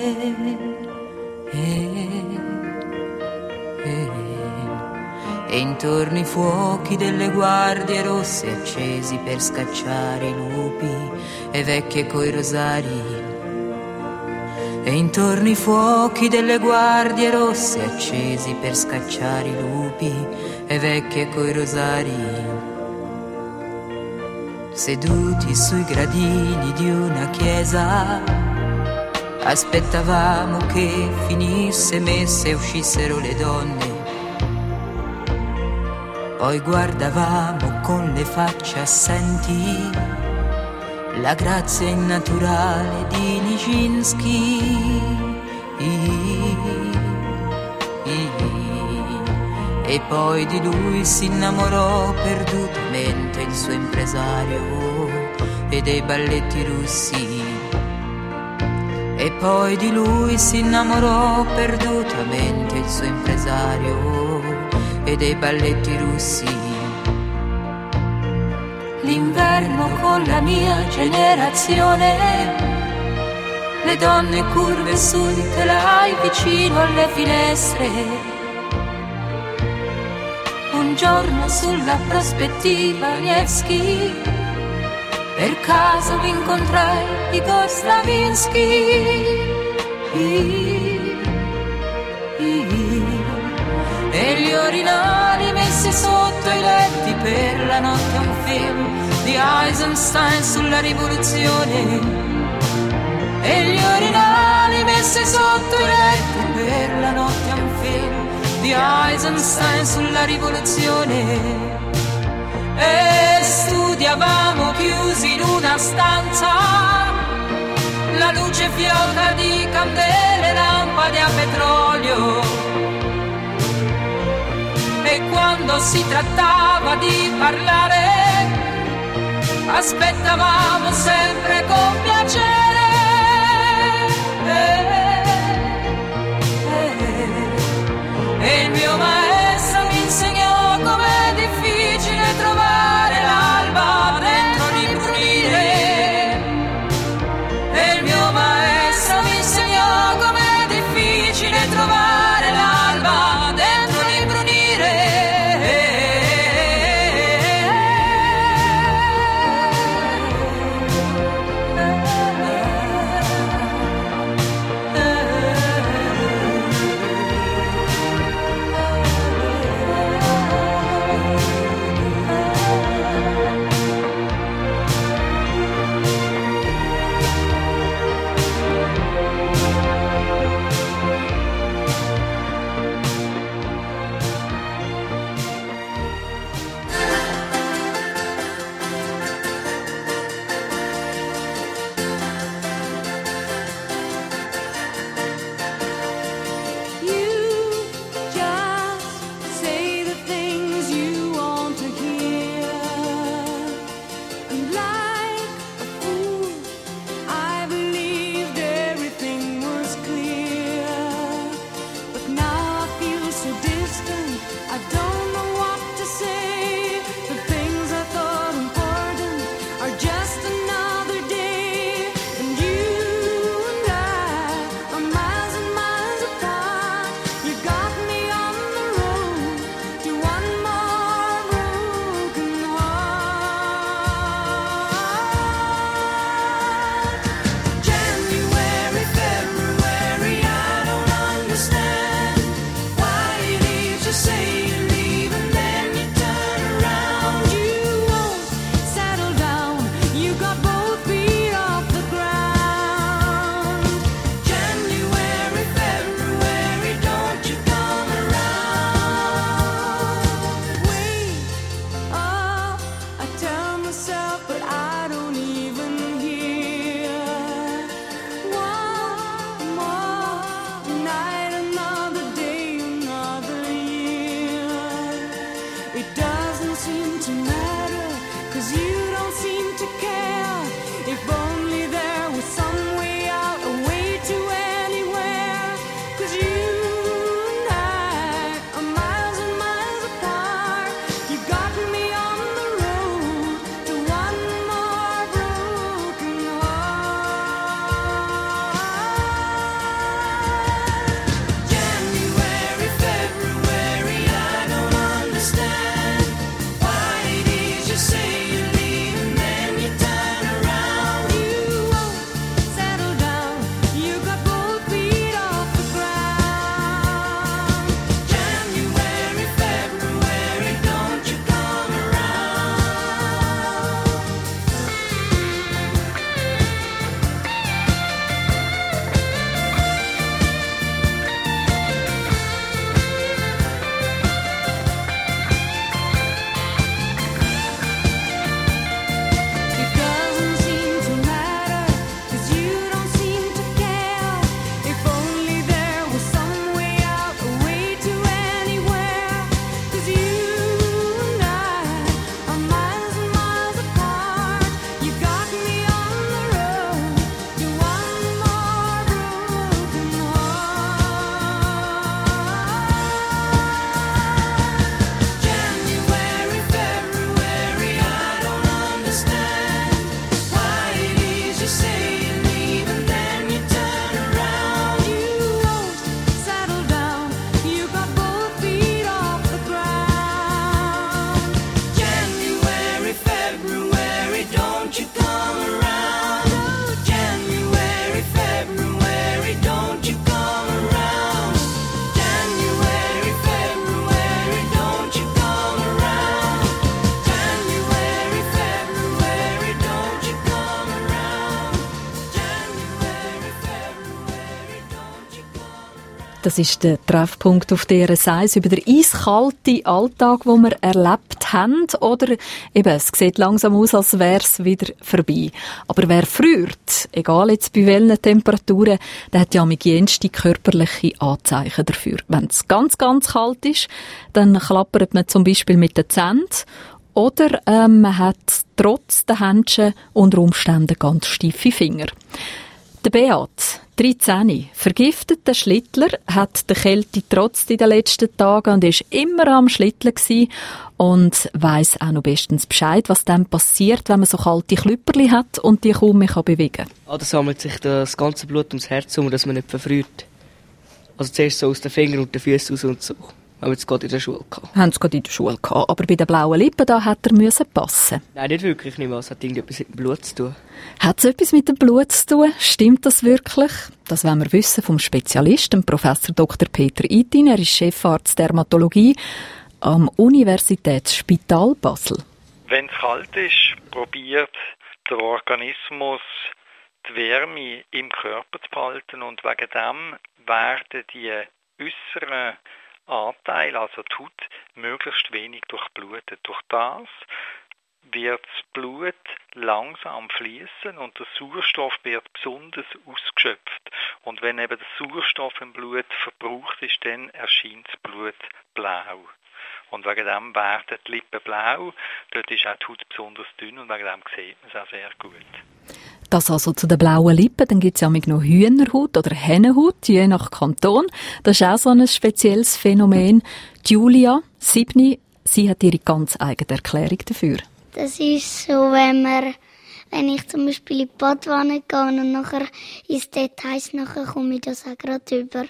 E, e, e intorno i fuochi delle guardie rosse accesi per scacciare i lupi e vecchie coi rosari. E intorno i fuochi delle guardie rosse accesi per scacciare i lupi e vecchie coi rosari. Seduti sui gradini di una chiesa, aspettavamo che finisse messa e uscissero le donne. Poi guardavamo con le facce assenti la grazia innaturale di Nijinsky. E poi di lui si innamorò perdutamente il suo impresario e dei balletti russi. E poi di lui si innamorò perdutamente il suo impresario e dei balletti russi. L'inverno con la mia generazione, le donne curve sui telai vicino alle finestre. Un giorno sulla prospettiva Nevsky, per caso incontrai Igor Stravinsky. E gli orinali messi sotto i letti per la notte, un film di Eisenstein sulla rivoluzione. E gli orinali messi sotto i letti per la notte, un film di Eisenstein sulla rivoluzione. E studiavamo chiusi in una stanza, la luce fioca di candele, lampade a petrolio. E quando si trattava di parlare, aspettavamo sempre con piacere. E il mio maestro mi insegnò com'è difficile trovare l'alba dentro l'imbrunire. E il mio maestro mi insegnò com'è difficile trovare l'alba dentro l'imbrunire. It doesn't seem to matter, 'cause you don't seem to care. If only there was some way out, a way to anywhere. 'Cause you and I are miles and miles apart. You got me on the road to one more broken heart. January, February, I don't understand why it is you say you leave and then you turn around. You won't settle down. You got both feet off the ground. January, February, don't you come around. It doesn't seem to matter, 'cause you don't seem to care. If only there was some way out, a way to anywhere. 'Cause you and I are miles and miles apart. You got me on the road to one more broken heart. January, February, I don't understand why it is you say you leave and then you turn around. You won't settle down. You got both feet off the ground. January, February, don't you come around. Oh, January, February, don't you come around. January, February, don't you come around. January, February, don't you come around. January, February, don't you come around. Das ist der Treffpunkt auf D R S eins über den eiskalten Alltag, den wir erlebt haben. Oder eben, es sieht langsam aus, als wäre es wieder vorbei. Aber wer friert, egal jetzt bei welchen Temperaturen, der hat ja mit jenste körperliche Anzeichen dafür. Wenn es ganz, ganz kalt ist, dann klappert man zum Beispiel mit den Zähnen. Oder ähm, man hat trotz der Händchen unter Umständen ganz steife Finger. Der Beat, dreizehn, vergifteter Schlittler, hat die Kälte trotz in den letzten Tagen und ist immer am Schlitteln gsi und weiss auch noch bestens Bescheid, was dann passiert, wenn man so kalte Klüpperli hat und die kaum mehr bewegen kann. Ah, da sammelt sich das ganze Blut ums Herz um, dass man nicht verfriert. Also zuerst so aus den Fingern und den Füßen raus und so. Haben wir es gerade in der Schule gehabt. Haben sie gerade in der Schule gehabt. Aber bei den blauen Lippen, da hat er müssen passen. Nein, nicht wirklich nicht mehr. Es hat irgendetwas mit dem Blut zu tun. Hat es etwas mit dem Blut zu tun? Stimmt das wirklich? Das wollen wir wissen vom Spezialisten, Professor Doktor Peter Itin. Er ist Chefarzt Dermatologie am Universitätsspital Basel. Wenn es kalt ist, probiert der Organismus die Wärme im Körper zu behalten und wegen dem werden die äußeren Anteile, also die Haut, möglichst wenig durchblutet. Durch das wird das Blut langsam fließen und der Sauerstoff wird besonders ausgeschöpft. Und wenn eben der Sauerstoff im Blut verbraucht ist, dann erscheint das Blut blau. Und wegen dem werden die Lippen blau, dort ist auch die Haut besonders dünn und wegen dem sieht man es auch sehr gut. Das also zu den blauen Lippen. Dann gibt es ja noch Hühnerhaut oder Hennenhaut, je nach Kanton. Das ist auch so ein spezielles Phänomen. Julia, sieben, sie hat ihre ganz eigene Erklärung dafür. Das ist so, wenn man, wenn ich zum Beispiel in die Badwanne gehe und nachher ins Details, nachher komme ich das auch gerade über.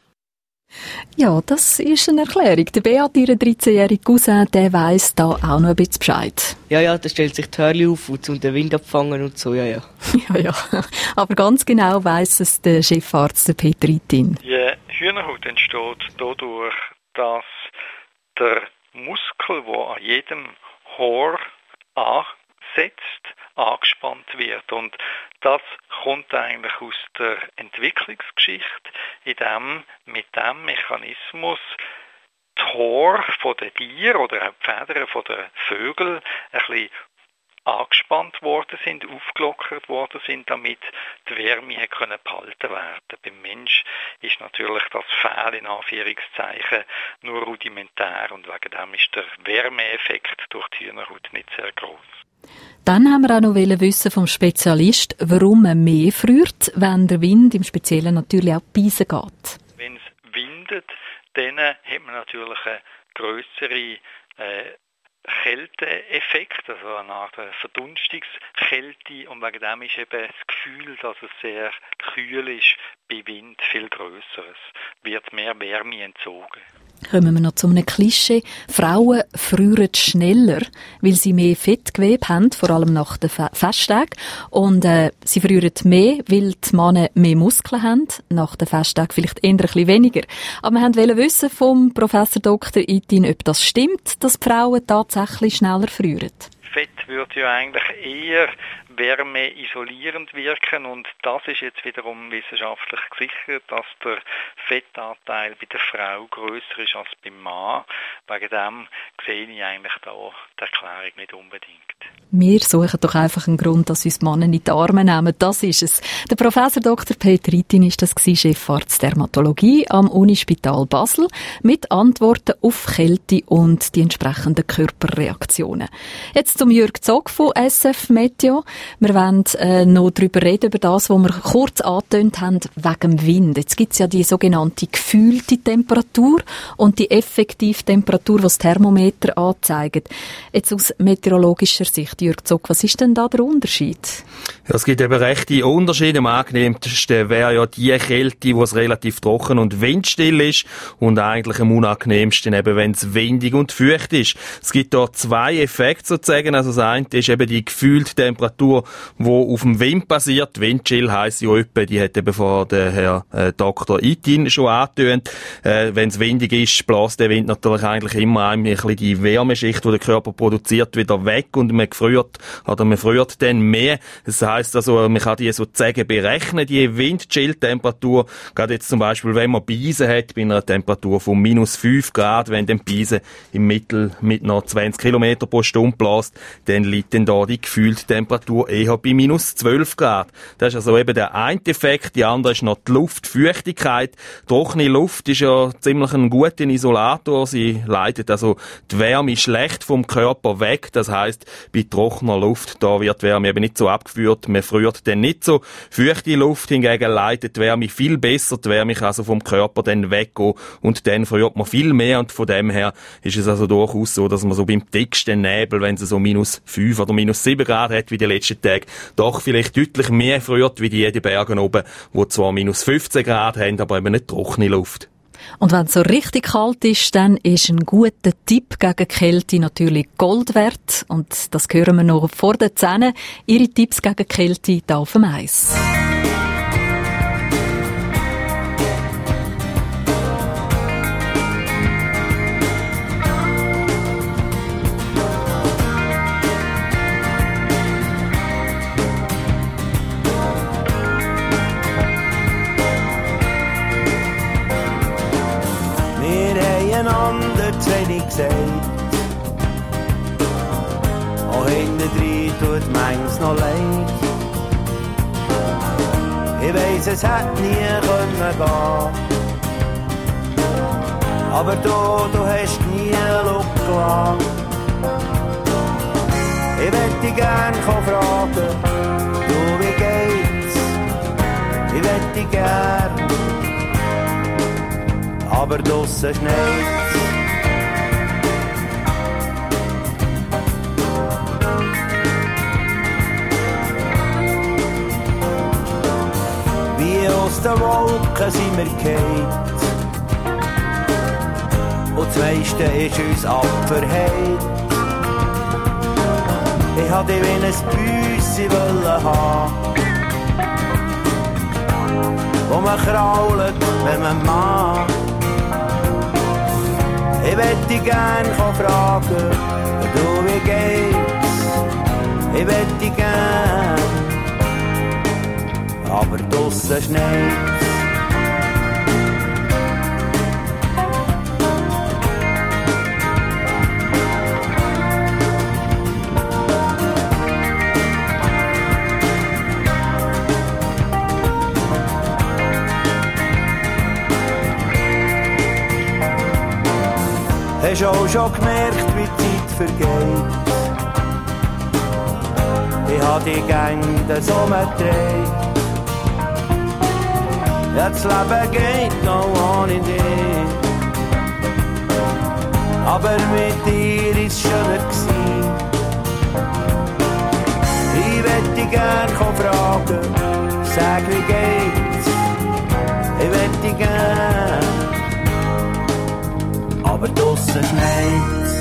Ja, das ist eine Erklärung. Der Beat, ihr dreizehnjähriger Cousin, der weiss da auch noch ein bisschen Bescheid. Ja, ja, da stellt sich die Hörli auf und um den Wind abfangen und so, ja, ja. ja, ja. Aber ganz genau weiss es der Chefarzt, der Peter Itin. Die Hühnerhaut entsteht dadurch, dass der Muskel, der an jedem Haar ansetzt, angespannt wird. Und das kommt eigentlich aus der Entwicklungsgeschichte, in dem mit dem Mechanismus die Haare von den Tieren oder auch die Federn von den Vögeln ein bisschen angespannt worden sind, aufgelockert worden sind, damit die Wärme können behalten werden. Beim Mensch ist natürlich das Fehl in Anführungszeichen nur rudimentär und wegen dem ist der Wärmeeffekt durch die Hühnerhaut nicht sehr groß. Dann haben wir auch noch wissen vom Spezialist, warum man mehr friert, wenn der Wind im Speziellen natürlich auch Beisen geht. Wenn es windet, dann hat man natürlich eine grössere äh, Kälteeffekt, also eine Art Verdunstungskälte, und wegen dem ist eben das Gefühl, dass es sehr kühl ist, bei Wind viel grösser. Es wird mehr Wärme entzogen. Kommen wir noch zu einem Klischee. Frauen frieren schneller, weil sie mehr Fettgewebe haben, vor allem nach den Fe- Festtagen. Und äh, sie frieren mehr, weil die Männer mehr Muskeln haben, nach den Festtagen vielleicht eher ein bisschen weniger. Aber wir wollten wissen vom Professor Doktor Itin, ob das stimmt, dass die Frauen tatsächlich schneller frieren. Fett würde ja eigentlich eher wärmeisolierend wirken, und das ist jetzt wiederum wissenschaftlich gesichert, dass der Fettanteil bei der Frau grösser ist als beim Mann. Wegen dem sehe ich eigentlich da die Erklärung nicht unbedingt. Wir suchen doch einfach einen Grund, dass uns die Männer in die Arme nehmen. Das ist es. Der Professor Doktor Peter Itin ist das gewesen, Chefarzt Dermatologie am Unispital Basel, mit Antworten auf Kälte und die entsprechenden Körperreaktionen. Jetzt zum Jürg Zog von S F Meteo. Wir wollen äh, noch darüber reden, über das, was wir kurz angetönt haben, wegen dem Wind. Jetzt gibt es ja die sogenannte gefühlte Temperatur und die effektive Temperatur, die das Thermometer anzeigt. Jetzt aus meteorologischer Sicht, Jürg Zog, was ist denn da der Unterschied? Ja, es gibt eben rechte Unterschiede. Am angenehmsten wäre ja die Kälte, wo es relativ trocken und windstill ist, und eigentlich am unangenehmsten eben, wenn es windig und feucht ist. Es gibt da zwei Effekte sozusagen. Also das eine ist eben die gefühlte Temperatur, die auf dem Wind basiert. Windchill heisst ja etwa, die hat eben vor der Herr äh, Doktor Itin schon angetönt. Äh, wenn es windig ist, bläst der Wind natürlich eigentlich immer ein bisschen die Wärmeschicht, die der Körper produziert, wieder weg, und man friert, oder man friert dann mehr. Das heisst also, man kann die sozusagen berechnen, die Windchill-Temperatur. Gerade jetzt zum Beispiel, wenn man Beisen hat, bei einer Temperatur von minus fünf Grad, wenn dann Beisen im Mittel mit noch zwanzig Kilometer pro Stunde bläst, dann liegt dann da die gefühlte Temperatur eher bei minus zwölf Grad. Das ist also eben der eine Effekt. Die andere ist noch die Luftfeuchtigkeit. Trockene Luft ist ja ziemlich ein guter Isolator. Sie leitet also die Wärme schlecht vom Körper weg. Das heisst, bei trockener Luft, da wird die Wärme eben nicht so abgeführt. Man friert dann nicht so. Feuchte Luft hingegen leitet die Wärme viel besser. Die Wärme kann also vom Körper dann weggehen, und dann friert man viel mehr, und von dem her ist es also durchaus so, dass man so beim dicksten Nebel, wenn es so minus fünf oder minus sieben Grad hat wie die letzten Tage, doch vielleicht deutlich mehr friert wie die in den Bergen oben, wo zwar minus fünfzehn Grad haben, aber eben nicht trockene Luft. Und wenn es so richtig kalt ist, dann ist ein guter Tipp gegen Kälte natürlich Gold wert. Und das hören wir noch vor den Zähnen. Ihre Tipps gegen Kälte hier auf dem Eis. Einander zu wenig gesagt. Auch hintendrein tut manches noch leid. Ich weiss, es hätte nie können gehen. Aber du, du hast nie Luft gelassen. Ich möchte dich gern fragen, du, wie geht's? Ich möchte dich gern, aber draussen schneit's. Wie aus den Wolken sind wir gefallen, und das meiste ist uns abverheilt. Ich wollte dich wie ein Büssi haben, wo man krault, wenn man mag. Ich möchte dich gern fragen, du, wie geht's? Ich möchte dich gern, aber draussen schneit's. hast auch schon gemerkt, wie die Zeit vergeht. Ich hab die Gänge so umgedreht. Ja, das Leben geht noch ohne dich. Aber mit dir ist es schöner gewesen. Ich würd dich gern fragen, sag wie geht's. Ich würd dich gern, aber draussen schneit's.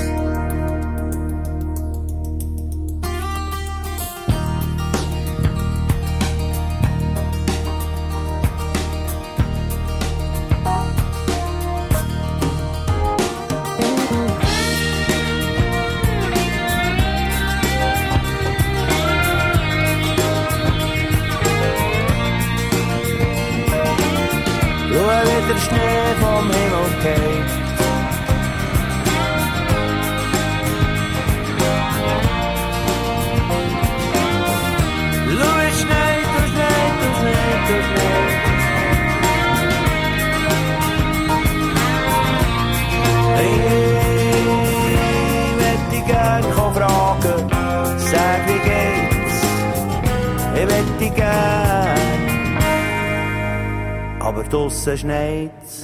Der Schnee vom Himmel geht. Schau, es schneit, es schneit, es schneit, es schneit. Ich würd dich gern fragen, sag wie geht's. Ich würd dich gern, aber draussen schneit's.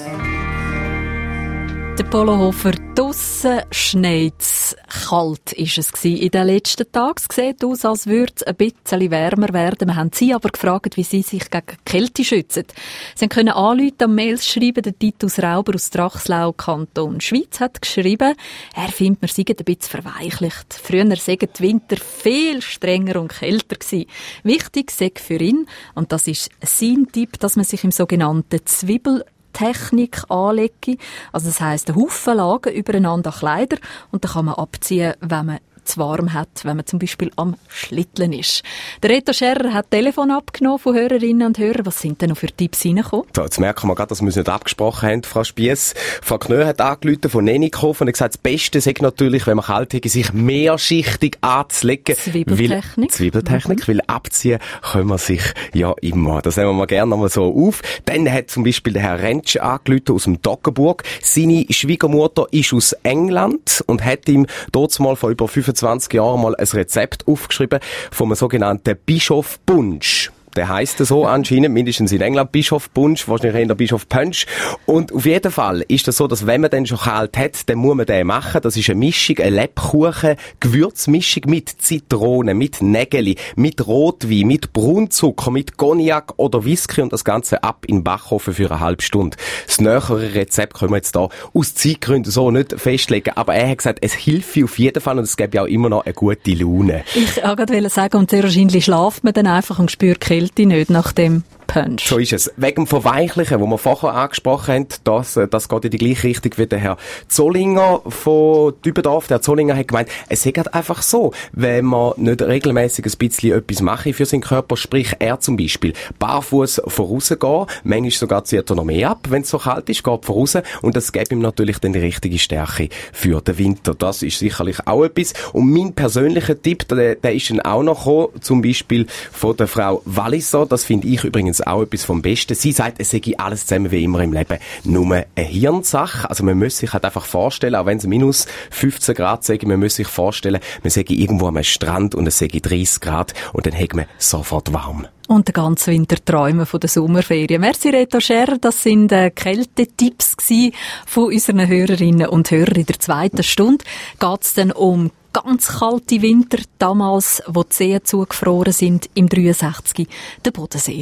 Der Polohofer, draussen schneit's. Kalt ist es gsi in den letzten Tagen. Es sieht aus, als würde es ein bisschen wärmer werden. Wir haben sie aber gefragt, wie sie sich gegen Kälte schützen. Sie können anrufen, am Mails schreiben. Der Titus Rauber aus Drachslau, Kanton Schweiz, hat geschrieben, er findet, wir seien ein bisschen verweichlicht. Früher seien die Winter viel strenger und kälter gsi. Wichtig sei für ihn, und das ist sein Tipp, dass man sich im sogenannten Zwiebel Technik anlegen. Also das heisst, ein Haufen Lagen übereinander an Kleider und dann kann man abziehen, wenn man zu warm hat, wenn man zum Beispiel am Schlitteln ist. Der Reto Scherrer hat Telefon abgenommen von Hörerinnen und Hörern. Was sind denn noch für Tipps reingekommen? So, jetzt merken wir gerade, dass wir uns nicht abgesprochen haben, Frau Spiess. Frau Knö hat angerufen von Nenikow und hat gesagt, das Beste sei natürlich, wenn man kalt hat, sich mehrschichtig anzulegen. Zwiebeltechnik. Weil, Zwiebeltechnik, mhm. weil abziehen können wir sich ja immer. Das nehmen wir mal gerne nochmal so auf. Dann hat zum Beispiel der Herr Rentsch angerufen aus dem Toggenburg. Seine Schwiegermutter ist aus England und hat ihm dort mal vor über fünfundzwanzig Jahren mal ein Rezept aufgeschrieben vom sogenannten Bischof-Punsch. Der heisst so anscheinend, mindestens in England, Bischof-Punsch, wahrscheinlich in der Bischof-Punch. Und auf jeden Fall ist das so, dass wenn man den schon kalt hat, dann muss man den machen. Das ist eine Mischung, eine Lebkuchen-Gewürzmischung mit Zitrone, mit Nägeli, mit Rotwein, mit Braunzucker, mit Cognac oder Whisky und das Ganze ab in den Backofen für eine halbe Stunde. Das nähere Rezept können wir jetzt da aus Zeitgründen so nicht festlegen. Aber er hat gesagt, es hilft auf jeden Fall und es gibt ja auch immer noch eine gute Laune. Ich wollte gerade sagen, und sehr wahrscheinlich schlaft man dann einfach und spürt Kälte nicht nach dem Punch. So ist es. Wegen dem Verweichlichen, wo wir vorher angesprochen haben, das, das geht in die gleiche Richtung wie der Herr Zollinger von Dübendorf. Der Herr Zollinger hat gemeint, es sei halt einfach so, wenn man nicht regelmäßig ein bisschen etwas mache für seinen Körper, sprich er zum Beispiel barfuß vorausgehen, manchmal sogar zieht er noch mehr ab, wenn es so kalt ist, geht voraus und das gibt ihm natürlich dann die richtige Stärke für den Winter. Das ist sicherlich auch etwas. Und mein persönlicher Tipp, der, der ist dann auch noch gekommen, zum Beispiel von der Frau Walliser, das finde ich übrigens auch etwas vom Besten. Sie sagt, es sei alles zusammen wie immer im Leben nur eine Hirnsache. Also man muss sich halt einfach vorstellen, auch wenn es minus fünfzehn Grad sei, man muss sich vorstellen, man sei irgendwo am Strand und es sei dreißig Grad und dann hat man sofort warm. Und den ganzen Winter träumen von der Sommerferien. Merci Reto Scherrer, das sind äh, Kältetipps gsi von unseren Hörerinnen und Hörern. In der zweiten Stunde geht's dann um ganz kalte Winter, damals, wo die Seen zugefroren sind, im dreiundsechzig, der Bodensee.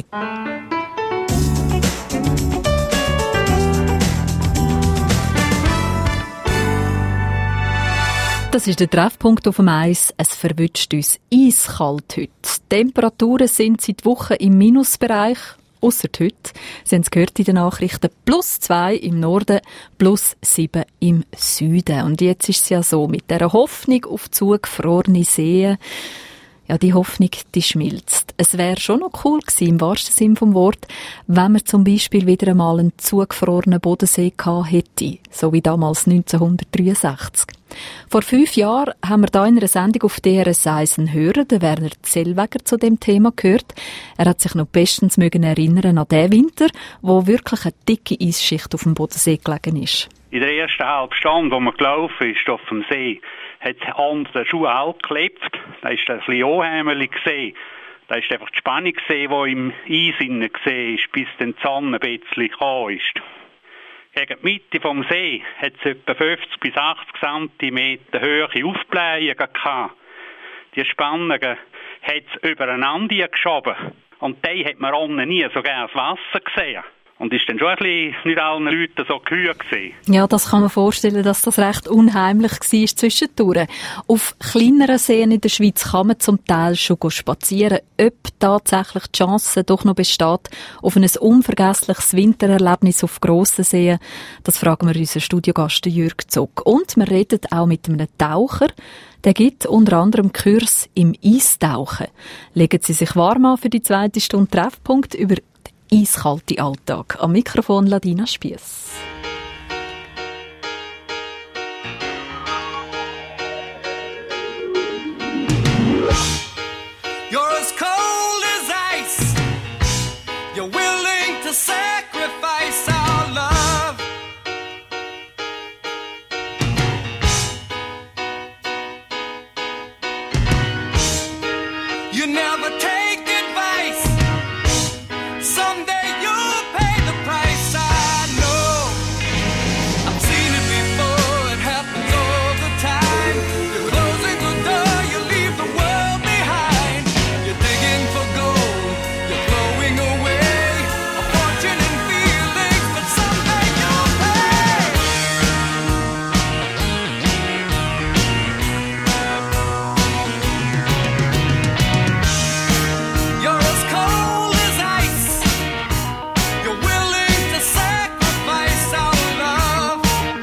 Das ist der Treffpunkt auf dem Eis. Es verwünscht uns eiskalt heute. Die Temperaturen sind seit Wochen im Minusbereich. Ausser heute. Sie haben es gehört in den Nachrichten. Plus zwei im Norden, plus sieben im Süden. Und jetzt ist es ja so, mit dieser Hoffnung auf zugefrorene Seen, ja, die Hoffnung, die schmilzt. Es wäre schon noch cool gewesen, im wahrsten Sinn vom Wort, wenn man zum Beispiel wieder einmal einen zugefrorenen Bodensee gehabt hätte. So wie damals neunzehnhundertdreiundsechzig. Vor fünf Jahren haben wir da in einer Sendung auf D R S eins einen Hörer, den Werner Zellweger, zu dem Thema gehört. Er hat sich noch bestens mögen erinnern an den Winter, wo wirklich eine dicke Eisschicht auf dem Bodensee gelegen ist. In der ersten halben Stunde, wo man gelaufen ist auf dem See, hat es an den Schuh angeklebt. Da ist ein bisschen Anhämmerli gesehen. Da ist einfach die Spannung gesehen, die im Eis innen gesehen ist, bis dann die Sonne ein bisschen gekommen ist. Gegen die Mitte vom See hat es etwa fünfzig bis achtzig Zentimeter Höhe Aufblähungen gehabt. Die Spannungen hat es übereinander geschoben. Und die hat man unten nie so gerne das Wasser gesehen. Und ist dann schon ein bisschen nicht allen Leuten so kühl gewesen. Ja, das kann man vorstellen, dass das recht unheimlich war zwischendurch. Auf kleineren Seen in der Schweiz kann man zum Teil schon spazieren. Ob tatsächlich die Chance doch noch besteht auf ein unvergessliches Wintererlebnis auf grossen Seen, das fragen wir unseren Studiogast Jürg Zog. Und wir reden auch mit einem Taucher. Der gibt unter anderem Kurs im Eistauchen. Legen Sie sich warm an für die zweite Stunde Treffpunkt über eiskalte Alltag. Am Mikrofon Ladina Spiess. You're as cold as ice. You're willing to sacrifice our love. You never take advice. Someday you'll pay the price, I know. I've seen it before, it happens all the time. You're closing the door, you leave the world behind. You're digging for gold, you're blowing away a fortune and feelings, but someday you'll pay. You're as cold as ice. You're willing to sacrifice our love.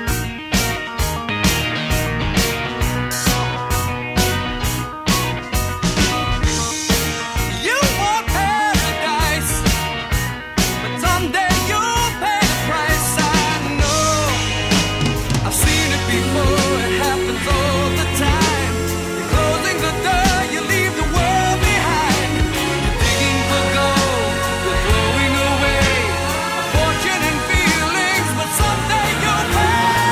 You want paradise, but someday you'll pay the price, I know. I've seen it before, it happens all the time. You're closing the door, you leave the world behind. You're digging for gold, you're throwing away a fortune and feelings, but someday you'll pay.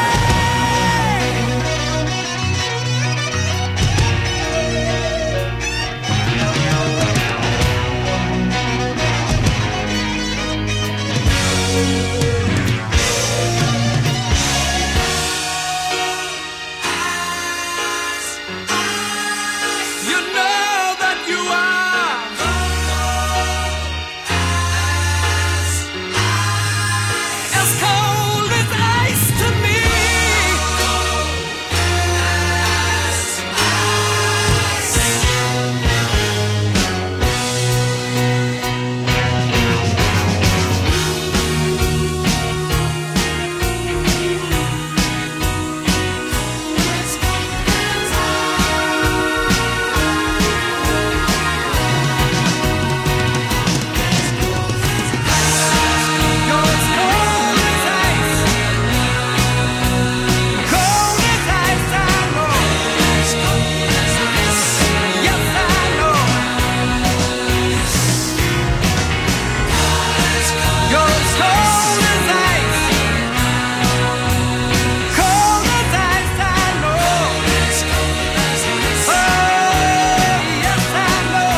You know that you are as cold as ice to me. You're as cold as ice, cold as ice, I know. Yes, I know. You're as cold as ice, cold as ice, I know. Oh, yes, I know.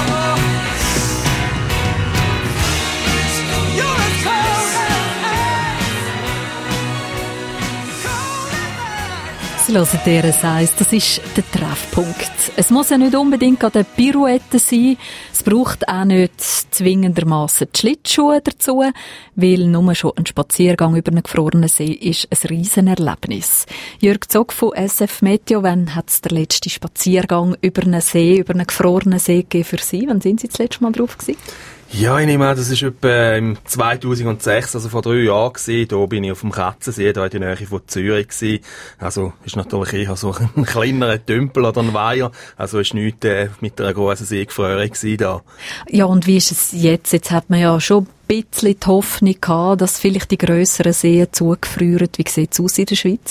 You're as cold as Sie hören D R S eins, das ist der Treffpunkt. Es muss ja nicht unbedingt an der Pirouette sein, es braucht auch nicht zwingendermassen die Schlittschuhe dazu, weil nur schon ein Spaziergang über einen gefrorenen See ist ein Riesenerlebnis. Jürg Zog von S F Meteo, wann hat es der letzte Spaziergang über einen See, über einen gefrorenen See gegeben für Sie? Wann sind Sie das letzte Mal drauf gewesen? Ja, ich nehme an, das war etwa im zweitausendsechs, also vor drei Jahren gewesen. Da bin ich auf dem Katzensee, da in der Nähe von Zürich gewesen. Also, ist natürlich eher so ein kleinerer Tümpel oder ein Weiher. Also, ist nichts äh, mit einer grossen Seegefrierung gewesen da. Ja, und wie ist es jetzt? Jetzt hat man ja schon ein bisschen die Hoffnung gehabt, dass vielleicht die grösseren Seen zugefrieren. Wie sieht es aus in der Schweiz?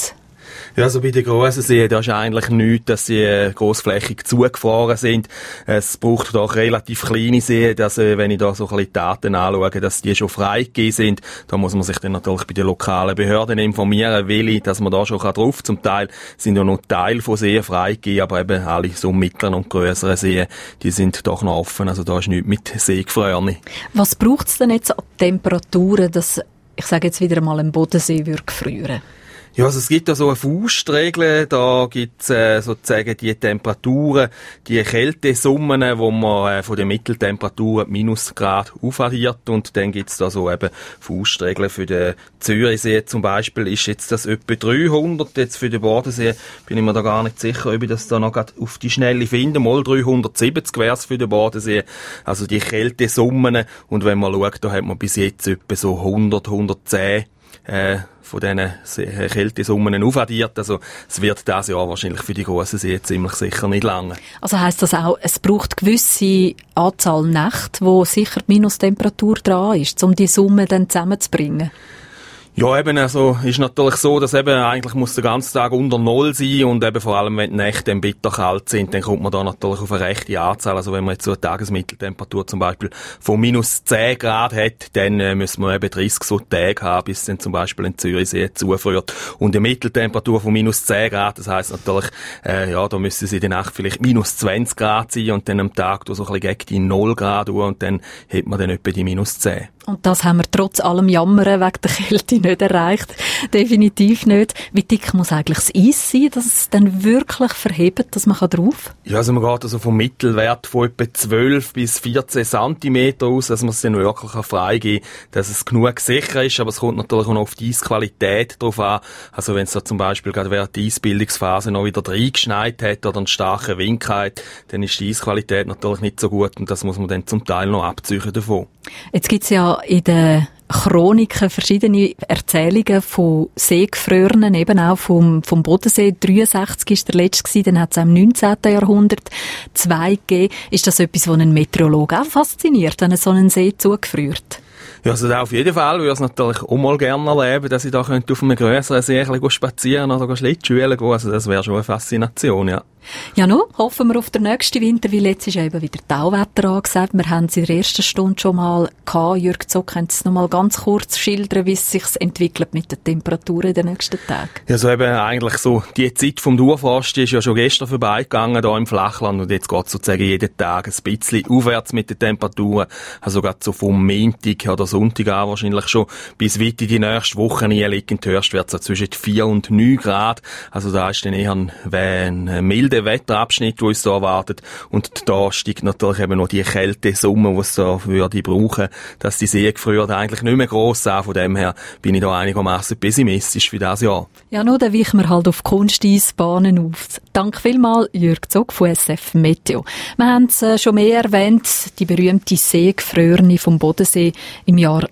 Ja, also bei den grossen Seen, da ist eigentlich nichts, dass sie äh, grossflächig zugefahren sind. Es braucht doch relativ kleine Seen, dass, äh, wenn ich da so ein bisschen Daten anschaue, dass die schon freigegeben sind. Da muss man sich dann natürlich bei den lokalen Behörden informieren, welche, dass man da schon drauf kann. Zum Teil sind ja noch Teile von Seen freigegeben, aber eben alle so mittleren und grösseren Seen, die sind doch noch offen. Also da ist nichts mit Seegefrierung. Was braucht es denn jetzt an Temperaturen, dass, ich sage jetzt wieder einmal, ein Bodensee würde gefrieren? Ja, also es gibt da so eine Faustregel, da gibt's äh, sozusagen die Temperaturen, die Kältesummen, wo man äh, von den Mitteltemperaturen Minusgrad aufaddiert, und dann gibt's da so eben Faustregeln. Für den Zürichsee zum Beispiel ist jetzt das etwa dreihundert, jetzt für den Bodensee bin ich mir da gar nicht sicher, ob ich das da noch grad auf die Schnelle finde. Mal dreihundertsiebzig wär's für den Bodensee, also die Kältesummen, und wenn man schaut, da hat man bis jetzt etwa so hundert, hundertzehn äh, von diesen Kältesummen aufaddiert. Also es wird dieses Jahr wahrscheinlich für die grossen Seen ziemlich sicher nicht lange. Also heisst das auch, es braucht gewisse Anzahl Nächte, wo sicher die Minustemperatur dran ist, um die Summe dann zusammenzubringen? Ja, eben, also, ist natürlich so, dass eben eigentlich muss der ganze Tag unter Null sein, und eben vor allem, wenn die Nächte dann bitterkalt sind, dann kommt man da natürlich auf eine rechte Anzahl. Also wenn man jetzt so eine Tagesmitteltemperatur zum Beispiel von minus zehn Grad hat, dann äh, müssen wir eben dreißig so Tage haben, bis dann zum Beispiel in Zürichsee zufriert. Und eine Mitteltemperatur von minus zehn Grad, das heisst natürlich, äh, ja, da müssen sie in der Nacht vielleicht minus zwanzig Grad sein, und dann am Tag so ein bisschen gegen die null Grad Uhr, und dann hat man dann etwa die minus zehn. Und das haben wir trotz allem Jammern wegen der Kälte nicht erreicht. Definitiv nicht. Wie dick muss eigentlich das Eis sein, dass es dann wirklich verhebt, dass man drauf kann? Ja, also man geht also vom Mittelwert von etwa zwölf bis vierzehn Zentimeter aus, dass man es dann wirklich freigeben kann, dass es genug sicher ist. Aber es kommt natürlich auch noch auf die Eisqualität drauf an. Also wenn es da zum Beispiel gerade während der Eisbildungsphase noch wieder reingeschneit hat oder einen starken Wind hat, dann ist die Eisqualität natürlich nicht so gut, und das muss man dann zum Teil noch abziehen davon. Jetzt gibt's ja in den Chroniken verschiedene Erzählungen von Seegefrorenen, eben auch vom, vom Bodensee. dreiundsechzig ist der letzte gewesen, dann hat es auch im neunzehnten Jahrhundert zwei gegeben. Ist das etwas, was einen Meteorologen auch fasziniert, wenn er so einen See zugefriert? Ja, also auf jeden Fall würde ich es natürlich auch mal gerne erleben, dass ich da könnte auf einem grösseren See ein bisschen spazieren oder Schlittschuhen gehen. Also das wäre schon eine Faszination, ja. Ja, nun hoffen wir auf den nächsten Winter, weil jetzt ist eben wieder Tauwetter angesagt. Wir haben es in der ersten Stunde schon mal gehabt. Jürg Zock, können Sie es noch mal ganz kurz schildern, wie es sich entwickelt mit den Temperaturen in den nächsten Tagen? Ja, so eben eigentlich so, die Zeit vom Durchfrost ist ja schon gestern vorbeigegangen, hier im Flachland, und jetzt geht es sozusagen jeden Tag ein bisschen aufwärts mit den Temperaturen. Also gerade so vom Montag oder Sonntag an wahrscheinlich schon bis weit in die nächste Woche liegen. In Hörst wird es so zwischen vier und neun Grad. Also da ist dann eher ein, ein milder Wetterabschnitt, der uns da erwartet. Und da steigt natürlich eben noch die Kältesumme, die es da würde brauchen, dass die See gefriert eigentlich nicht mehr gross an. Von dem her bin ich da einigermaßen pessimistisch für dieses Jahr. Ja, nur dann weichen wir halt auf Kunsteisbahnen auf. Danke vielmals, Jürg Zock von S F Meteo. Wir haben es schon mehr erwähnt, die berühmte Seegefrorene vom Bodensee im Jahr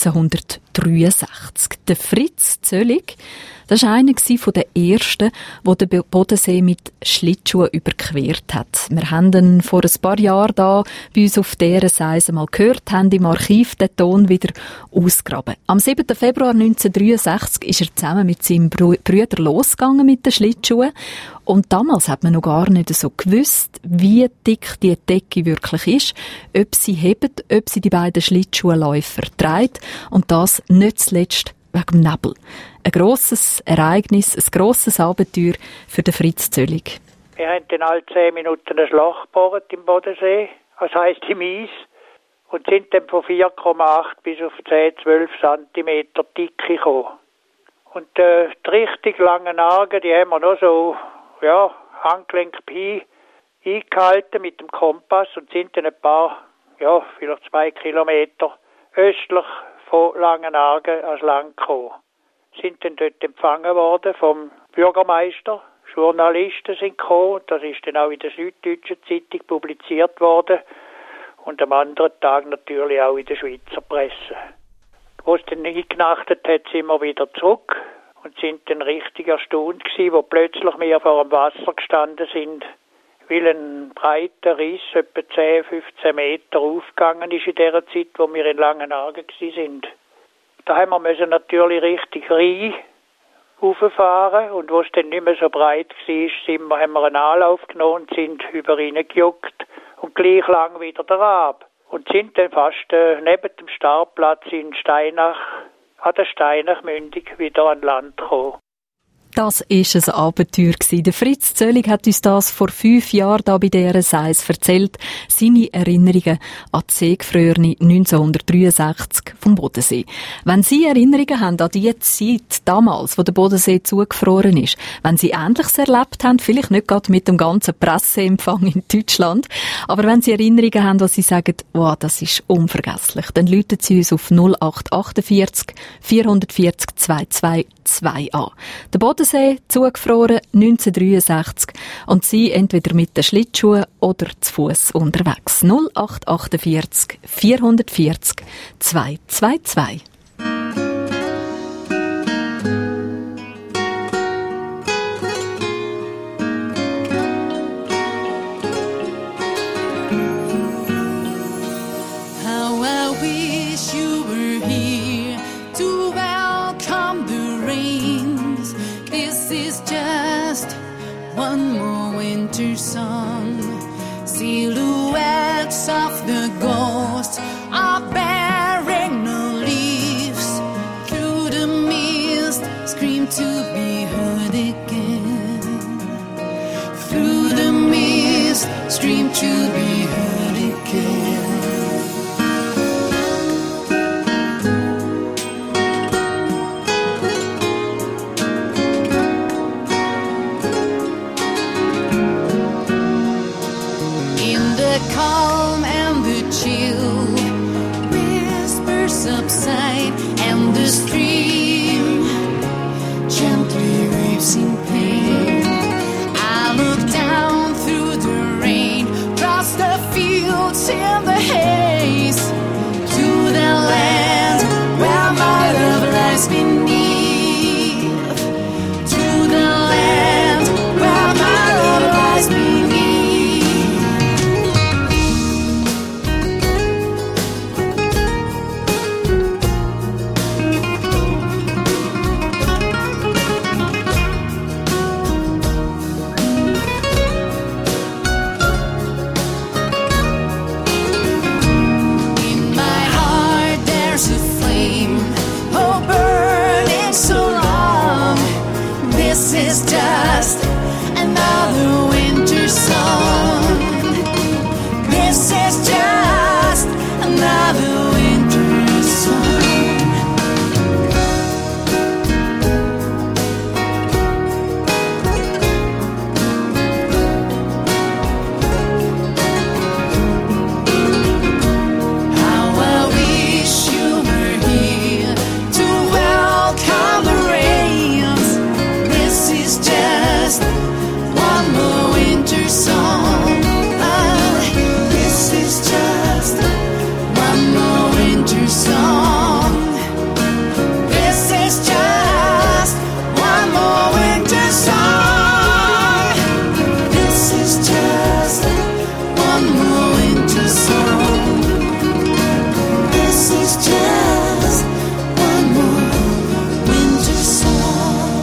neunzehnhundertdreiundsechzig. Der Fritz Zöllig, das war einer von den ersten, der den Bodensee mit Schlittschuhen überquert hat. Wir haben ihn vor ein paar Jahren da bei uns auf dieser Seite mal gehört, haben im Archiv den Ton wieder ausgraben. Am siebten Februar neunzehnhundertdreiundsechzig ist er zusammen mit seinem Bruder losgegangen mit den Schlittschuhen. Und damals hat man noch gar nicht so gewusst, wie dick die Decke wirklich ist, ob sie hebt, ob sie die beiden Schlittschuhläufer trägt, und das nicht zuletzt wegen dem Nebel. Ein grosses Ereignis, ein grosses Abenteuer für den Fritz Zöllig. Wir haben dann alle zehn Minuten ein Loch gebohrt im Bodensee, das heisst im Eis, und sind dann von vier Komma acht bis auf zehn, zwölf Zentimeter Dicke gekommen. Und äh, die richtig langen Argen, die haben wir noch so, ja, Handgelenk Pi eingehalten mit dem Kompass und sind dann ein paar, ja, vielleicht zwei Kilometer östlich von Langenargen ans Land gekommen. Sind dann dort empfangen worden vom Bürgermeister. Journalisten sind gekommen. Das ist dann auch in der Süddeutschen Zeitung publiziert worden. Und am anderen Tag natürlich auch in der Schweizer Presse. Wo es dann eingenachtet hat, sind wir wieder zurück und sind dann richtig erstaunt gewesen, wo plötzlich wir vor dem Wasser gestanden sind, weil ein breiter Riss, etwa zehn, fünfzehn Meter aufgegangen ist in der Zeit, wo wir in Langenargen gewesen sind. Da haben wir müssen natürlich richtig rein rauffahren. Und wo es dann nicht mehr so breit war, sind wir, haben wir einen Anlauf genommen und sind über ihn gejuckt und gleich lang wieder derab. Und sind dann fast äh, neben dem Startplatz in Steinach, an der Steinachmündung wieder an Land gekommen. Das war ein Abenteuer. Der Fritz Zöllig hat uns das vor fünf Jahren da bei D R S eins erzählt. Seine Erinnerungen an die Seegefrorene neunzehnhundertdreiundsechzig vom Bodensee. Wenn Sie Erinnerungen haben an die Zeit damals, wo der Bodensee zugefroren ist, wenn Sie Ähnliches erlebt haben, vielleicht nicht gerade mit dem ganzen Presseempfang in Deutschland, aber wenn Sie Erinnerungen haben, wo Sie sagen, wow, das ist unvergesslich, dann rufen Sie uns auf null acht achtundvierzig vierhundertvierzig zweihundertzweiundzwanzig an. Der Bodensee, zugefroren neunzehnhundertdreiundsechzig und Sie entweder mit den Schlittschuhen oder zu Fuss unterwegs. null acht achtundvierzig vierhundertvierzig zweihundertzweiundzwanzig. One more winter song, silhouettes of the ghosts are bearing no leaves. Through the mist, scream to be heard again. Through the mist, scream to be heard again. Calm and the chill, whispers subside, and the stream gently waves in pain. I look down through the rain, across the fields in the haze, to the land where my love lies beneath, to the land where my love lies beneath. This is just another winter song. This is just another winter song. How I wish you were here to welcome the rains. This is just one more winter song. Ah, this is just one more winter song. This is just one more winter song. This is just one more winter song. This is just one more winter song.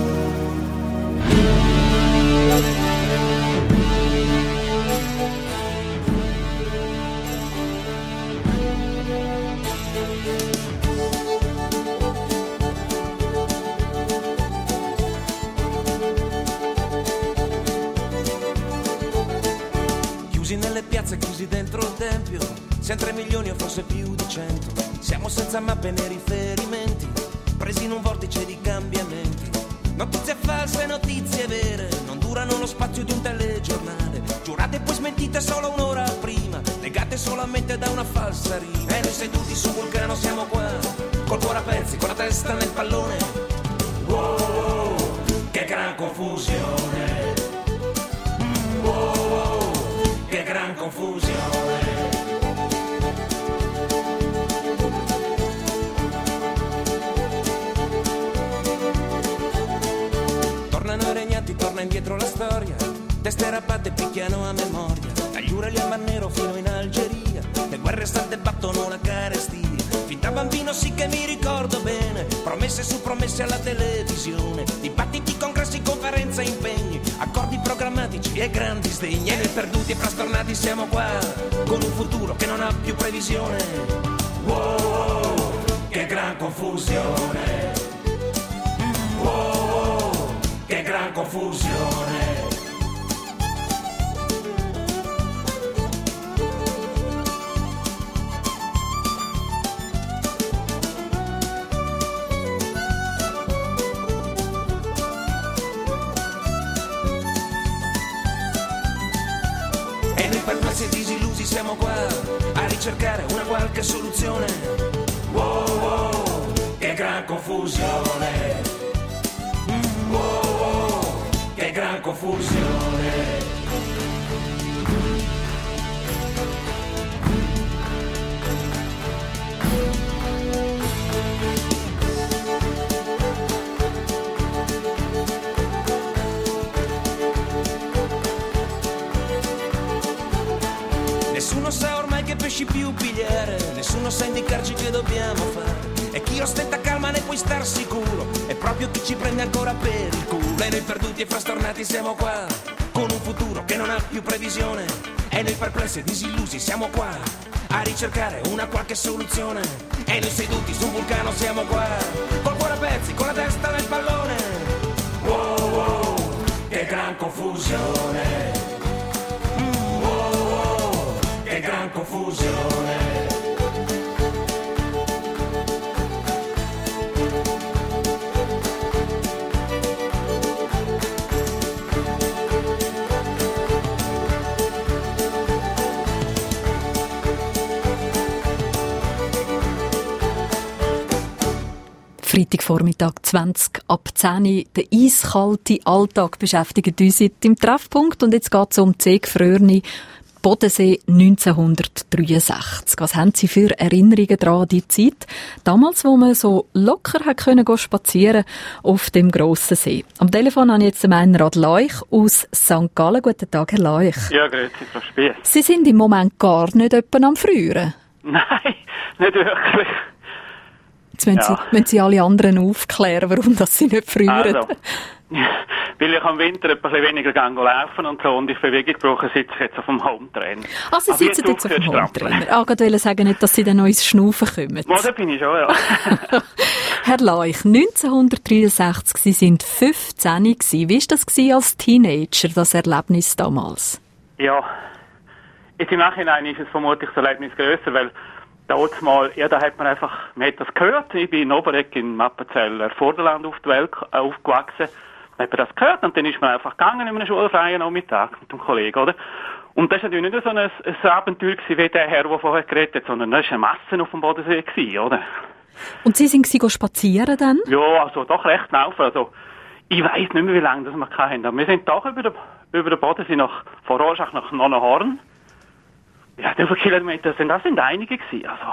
Chiusi nelle piazze, chiusi dentro il tempio, siamo tre milioni o forse più di cento. Siamo senza mappe né riferimenti, presi in un vortice di cambiamenti. Notizie false, notizie vere, non durano lo spazio di un telegiornale. Giurate e poi smentite solo un'ora prima, legate solamente da una falsa rima. E noi seduti su Vulcano siamo qua, col cuore a pezzi, con la testa nel pallone. Wow, wow, che gran confusione. Mm, wow, wow, che gran confusione. Tornano i regnanti, torna indietro la storia, teste rabbate picchiano a memoria, dagli Urali al Mar Nero fino in Algeria, le guerre salde battono la carestia. Fin da bambino sì che mi ricordo bene, promesse promesse su promesse alla televisione, dibattiti, congressi, conferenze, impegni, accordi programmatici e grandi sdegni. E noi perduti e frastornati siamo qua, con un futuro che non ha più previsione. Wow, wow, che gran confusione. Wow, wow, che gran confusione. Perplessi e disillusi siamo qua a ricercare una qualche soluzione. Wow, wow, che gran confusione. Mm, wow, wow, che gran confusione. Nessuno sa ormai che pesci più pigliare, nessuno sa indicarci che dobbiamo fare. E chi ostenta calma ne puoi star sicuro, è proprio chi ci prende ancora per il culo. E noi perduti e frastornati siamo qua, con un futuro che non ha più previsione. E noi perplessi e disillusi siamo qua, a ricercare una qualche soluzione. E noi seduti su un vulcano siamo qua, col cuore a pezzi, con la testa nel pallone. Wow, wow, che gran confusione. Che gran confusione. Freitagvormittag zwanzig ab zehn Uhr. Der eiskalte Alltag beschäftigt uns heute im Treffpunkt. Und jetzt geht es um die Gefrorene Bodensee neunzehnhundertdreiundsechzig. Was haben Sie für Erinnerungen daran an die Zeit? Damals, wo man so locker hat können gehen spazieren auf dem grossen See. Am Telefon habe ich jetzt den Meinrad Leuch aus Sankt Gallen. Guten Tag, Herr Leuch. Ja, grüezi, Frau Spiess. Sie sind im Moment gar nicht jemand am Frieren. Nein, nicht wirklich. Jetzt müssen, ja. Sie, müssen Sie alle anderen aufklären, warum das Sie nicht frieren. Also, weil ich am Winter ein bisschen weniger laufen und so und ich Bewegung brauche, sitze ich jetzt auf dem Hometrainer. Ah, Sie sitzen jetzt, jetzt auf dem Hometrainer. Ah, ich wollte sagen, nicht, dass Sie dann noch ins Schnaufen kommen. Ja, da bin ich schon, ja. Herr Leuch, neunzehnhundertdreiundsechzig, Sie sind fünfzehn gewesen. Wie war das als Teenager, das Erlebnis damals? Ja, jetzt im Nachhinein ist es vermutlich das Erlebnis grösser, weil damals mal, ja, da hat man einfach, man hat das gehört. Ich bin in Oberegg in Mappenzeller Vorderland auf die Welt äh, aufgewachsen. Dann hat man das gehört und dann ist man einfach gegangen in einem schulfreien Nachmittag mit dem Kollegen, oder? Und das war natürlich nicht so ein, ein Abenteuer gewesen, wie der Herr, der vorher geredet hat, sondern das war eine Masse auf dem Bodensee gewesen, oder? Und Sie sind Sie spazieren dann? Ja, also doch recht laufen. Also, ich weiss nicht mehr, wie lange das wir hatten. Aber wir sind doch über den, über den Bodensee nach, von Rorschach nach Nonnenhorn. Ja, wie viele Kilometer sind das? Sind einige gewesen, also.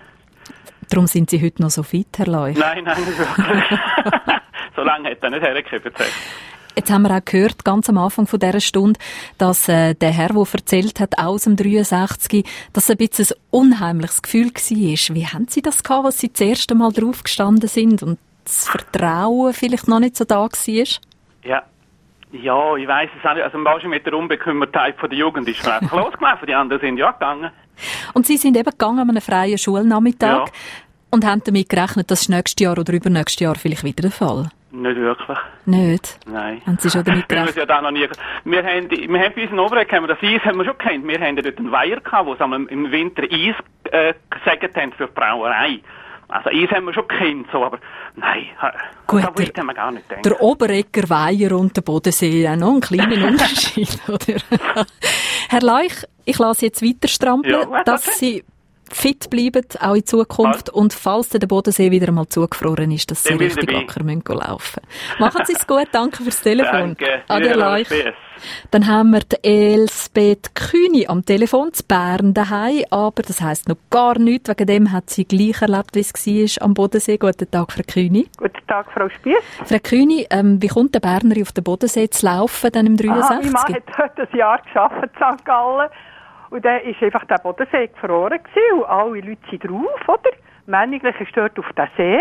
Darum sind Sie heute noch so fit, Herr Leuch? Nein, nein, nicht wirklich. So lange hat er nicht hergegeben. Jetzt haben wir auch gehört, ganz am Anfang von dieser Stunde, dass äh, der Herr, der erzählt hat, aus dem dreiundsechzig, dass es ein bisschen ein unheimliches Gefühl war. Wie haben Sie das gehabt, als Sie das erste Mal drauf gestanden sind und das Vertrauen vielleicht noch nicht so da war? Ja. Ja, ich weiss es auch nicht. Also, manchmal mit der Unbekümmertheit von der Jugend ist man einfach losgelaufen. Die anderen sind ja gegangen. Und Sie sind eben gegangen an einem freien Schulnachmittag ja. und haben damit gerechnet, dass nächstes Jahr oder übernächstes Jahr vielleicht wieder der Fall? Nicht wirklich. Nicht? Nein. Haben Sie schon damit gerechnet? Ja da noch nie. Wir haben, wir haben bei uns in Oberegg, haben wir das Eis haben wir schon gekannt. Wir haben dort einen Weiher gehabt, wo sie im Winter Eis äh, gesägt haben für die Brauerei. Also Eis haben wir schon gekannt, so, aber nein, Gut, so weit haben wir gar nicht gedacht. Der Oberegger Weiher und der Bodensee, auch noch einen kleinen Unterschied, oder? Herr Leuch, ich lasse jetzt weiter strampeln, ja, dass okay. Sie fit bleiben, auch in Zukunft. Und falls der Bodensee wieder einmal zugefroren ist, dass Sie Dann richtig locker laufen müssen. Machen Sie es gut, danke fürs Telefon. Danke. Ade, Leuch. Dann haben wir die Elsbeth Kühni am Telefon zu Bern daheim, aber das heisst noch gar nichts. Wegen dem hat sie gleich erlebt, wie es war am Bodensee. Guten Tag, Frau Kühni. Guten Tag, Frau Spiess. Frau Kühni, ähm, wie kommt der Berner auf den Bodensee zu laufen, dann im dreiundsechzig? Aha, mein Mann hat heute ein Jahr gearbeitet in Sankt Gallen und dann war einfach der Bodensee gefroren gewesen, und alle Leute sind drauf, oder? Männlich ist dort auf den See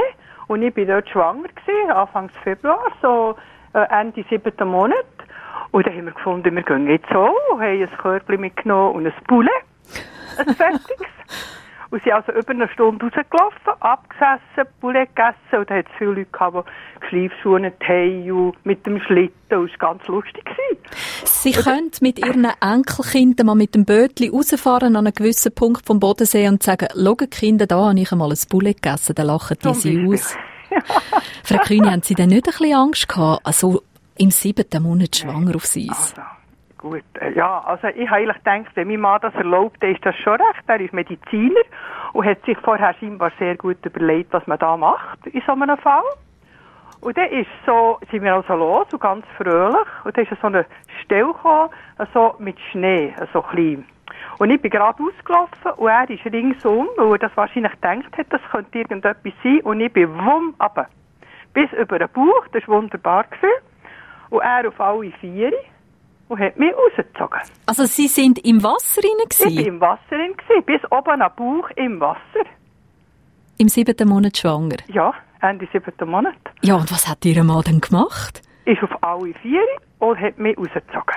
Und ich war dort schwanger gewesen, Anfang Februar, so äh, Ende siebten Monat. Und dann haben wir gefunden, wir gehen jetzt so, haben ein Körbchen mitgenommen und ein Poulet, ein fertiges. Und sie sind also über eine Stunde rausgelaufen, abgesessen, Poulet gegessen. Und da hat es viele Leute gehabt, die Schleifschuhe haben mit dem Schlitten. Und es war ganz lustig. Sie können mit Ihren Enkelkindern mal mit dem Bötli rausfahren an einem gewissen Punkt vom Bodensee und sagen, «Schaut, Kinder, da habe ich einmal ein Poulet gegessen», dann lachen die sie aus. Ja. Frau Kühni, haben Sie denn nicht ein bisschen Angst gehabt, also im siebten Monat schwanger auf Sie? Also, gut, ja, also ich habe eigentlich gedacht, wenn mein Mann das erlaubt, dann ist das schon recht. Er ist Mediziner und hat sich vorher scheinbar sehr gut überlegt, was man da macht in so einem Fall. Und dann ist so, sind wir also los und ganz fröhlich. Und dann ist so eine Stelle gekommen, also mit Schnee, so klein. Und ich bin gerade ausgelaufen und er ist ringsum, weil er das wahrscheinlich gedacht hat, das könnte irgendetwas sein. Und ich bin wumm runter. Bis über den Bauch, das war wunderbar gewesen. Und er auf alle vier und hat mich rausgezogen. Also Sie sind im Wasser rein gewesen? Ich war im Wasser rein gewesen, bis oben am Bauch im Wasser. Im siebten Monat schwanger? Ja, Ende siebten Monat. Ja, und was hat Ihr Mann denn gemacht? Ist auf alle vier und hat mich rausgezogen.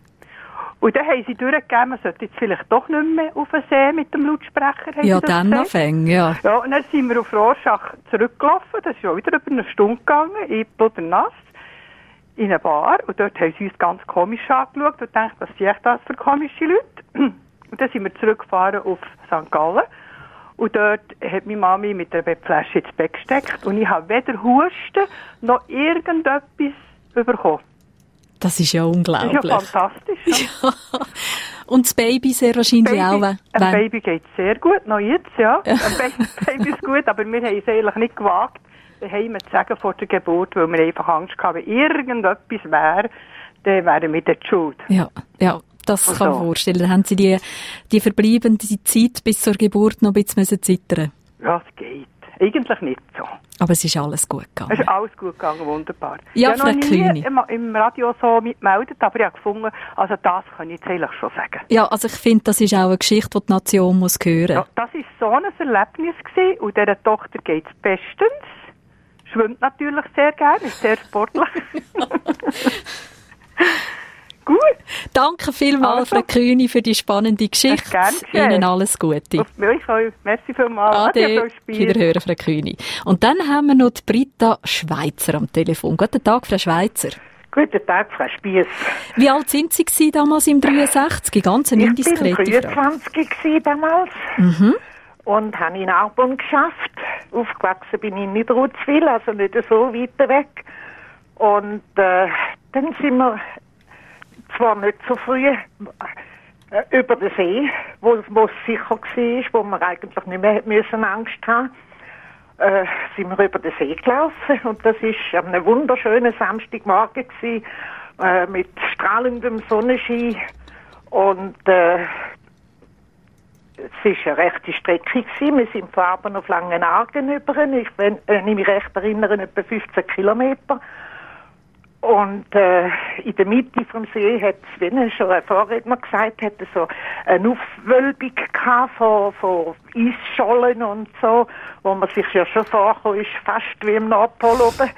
Und dann haben sie durchgegeben, man sollte jetzt vielleicht doch nicht mehr auf den See mit dem Lautsprecher. Ja, dann noch fängt, ja. Ja, und dann sind wir auf Rorschach zurückgelaufen, das ist auch wieder über eine Stunde gegangen, ich bluternnass, in eine Bar. Und dort haben sie uns ganz komisch angeschaut und gedacht, was sind das für komische Leute? Und dann sind wir zurückgefahren auf Sankt Gallen. Und dort hat meine Mami mit der Bettflasche ins Bett gesteckt und ich habe weder Husten noch irgendetwas bekommen. Das ist ja unglaublich. Das ist ja fantastisch. Ja. Ja. Und das Baby sehr wahrscheinlich Baby, auch. Wenn... Ein Baby geht sehr gut, noch jetzt, ja. Ein Baby, Baby ist gut, aber wir haben es eigentlich nicht gewagt, daheim zu sagen vor der Geburt, weil wir einfach Angst hatten, wenn irgendetwas wäre, dann wären wir dort schuld. Ja, ja. Das und kann so. man vorstellen. Dann haben Sie die, die verbleibende Zeit bis zur Geburt noch ein bisschen zittern. Ja, es geht. Eigentlich nicht so. Aber es ist alles gut gegangen. Es ist alles gut gegangen, wunderbar. Ja, ich habe noch Frau nie Kühni. im, im Radio so mitgemeldet, aber ich habe gefunden, also das kann ich jetzt eigentlich schon sagen. Ja, also ich finde, das ist auch eine Geschichte, die die Nation muss hören. Ja, das war so ein Erlebnis gewesen, und dieser Tochter geht es bestens. Schwimmt natürlich sehr gerne, ist sehr sportlich. Gut. Danke vielmals, Also. Frau Kühni, für die spannende Geschichte. Gern geschehen. Ihnen alles Gute. Auf mich auch. Merci vielmals. Ade. Wiederhören, Frau Kühni. Und dann haben wir noch die Britta Schweizer am Telefon. Guten Tag, Frau Schweizer. Guten Tag, Frau Spiess. Wie alt sind Sie gewesen, damals im dreiundsechzig? Ganz eine indiskrete Ich war vierundzwanzig gewesen damals Mhm. und habe in Arbon geschafft. Aufgewachsen bin ich in Niederutzwil, also nicht so weit weg. Und äh, dann sind wir zwar nicht so früh äh, über den See, wo, wo es sicher war, wo wir eigentlich nicht mehr müssen Angst haben äh, sind wir über den See gelaufen. Und das war ein wunderschöner Samstagmorgen gewesen, äh, mit strahlendem Sonnenschein. Und äh, es war eine rechte Strecke gewesen. Wir sind von Arbon auf Langenargen über. Ich, wenn, wenn ich mich recht erinnere, etwa fünfzehn Kilometer. Und äh, in der Mitte vom See hat es, wie schon ein Vorredner gesagt hat, so eine Aufwölbung gehabt von, von Eisschollen und so, wo man sich ja schon vorkommt, ist fast wie im Nordpol oben.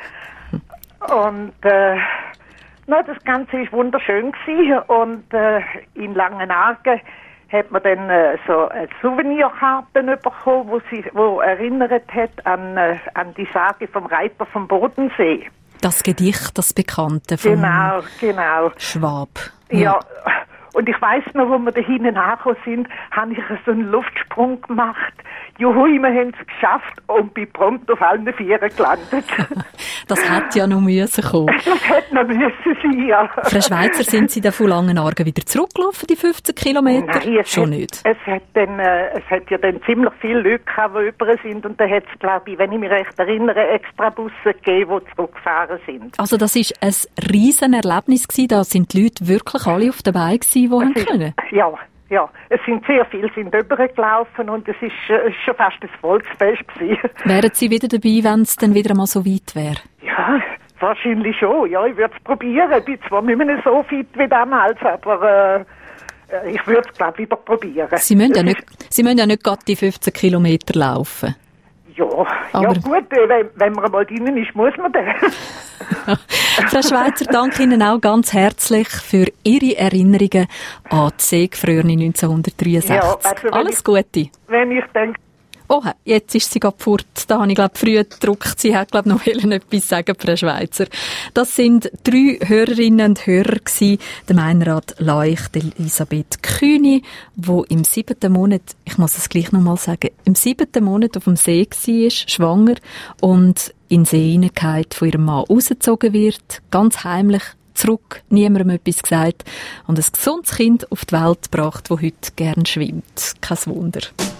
Und äh, na, das Ganze war wunderschön gewesen. Und äh, in Langenargen hat man dann äh, so eine Souvenirkarte bekommen, wo sie, wo erinnert hat an, äh, an die Sage vom Reiter vom Bodensee. Das Gedicht, das Bekannte von Genau, genau. Schwab. Ja, und ich weiss noch, wo wir da hinten angekommen sind, habe ich so einen Luftsprung gemacht. Juhui, wir haben es geschafft und bin prompt auf allen Vieren gelandet. Das hätte ja noch müssen kommen. Das hätte noch müssen sein, ja. Frau Schweizer, sind Sie dann von Langenargen wieder zurückgelaufen, die fünfzehn Kilometer? Nein, es Schon hat, nicht. Es hat, dann, äh, es hat ja dann ziemlich viele Leute gehabt, die über sind. Und da hat es, glaube ich, wenn ich mich recht erinnere, extra Busse gegeben, die zurückgefahren sind. Also das war ein riesen Erlebnis gewesen. Da sind die Leute wirklich alle auf der Beine gewesen, die haben können. Ja, ja. Es sind sehr viele sind übergelaufen und es ist, äh, ist schon fast ein Volksfest gewesen. Wären Sie wieder dabei, wenn es dann wieder mal so weit wäre? Ja, wahrscheinlich schon. Ja, ich würde es probieren. Ich bin zwar nicht mehr so fit wie damals, aber äh, ich würde es, glaube ich, wieder probieren. Sie müssen, ja nicht, Sie müssen ja nicht gerade die fünfzehn Kilometer laufen. Ja, Aber ja gut, äh, wenn, wenn man einmal drinnen ist, muss man das. Frau Schweizer, danke Ihnen auch ganz herzlich für Ihre Erinnerungen an die Segfröhre neunzehnhundertdreiundsechzig. Ja, also wenn Alles ich, Gute. Wenn ich denke, Oh, jetzt ist sie gerade fort. Da habe ich, glaube früh gedruckt. Sie hat, glaube noch etwas sagen, Frau Schweizer. Das sind drei Hörerinnen und Hörer gewesen. Der Meinrad Leuch, der Elisabeth Kühni, wo im siebten Monat, ich muss es gleich noch mal sagen, im siebten Monat auf dem See war, schwanger und in den See hineingefallen, von ihrem Mann rausgezogen wird, ganz heimlich zurück, niemandem etwas gesagt und ein gesundes Kind auf die Welt gebracht, das heute gern schwimmt. Kein Wunder.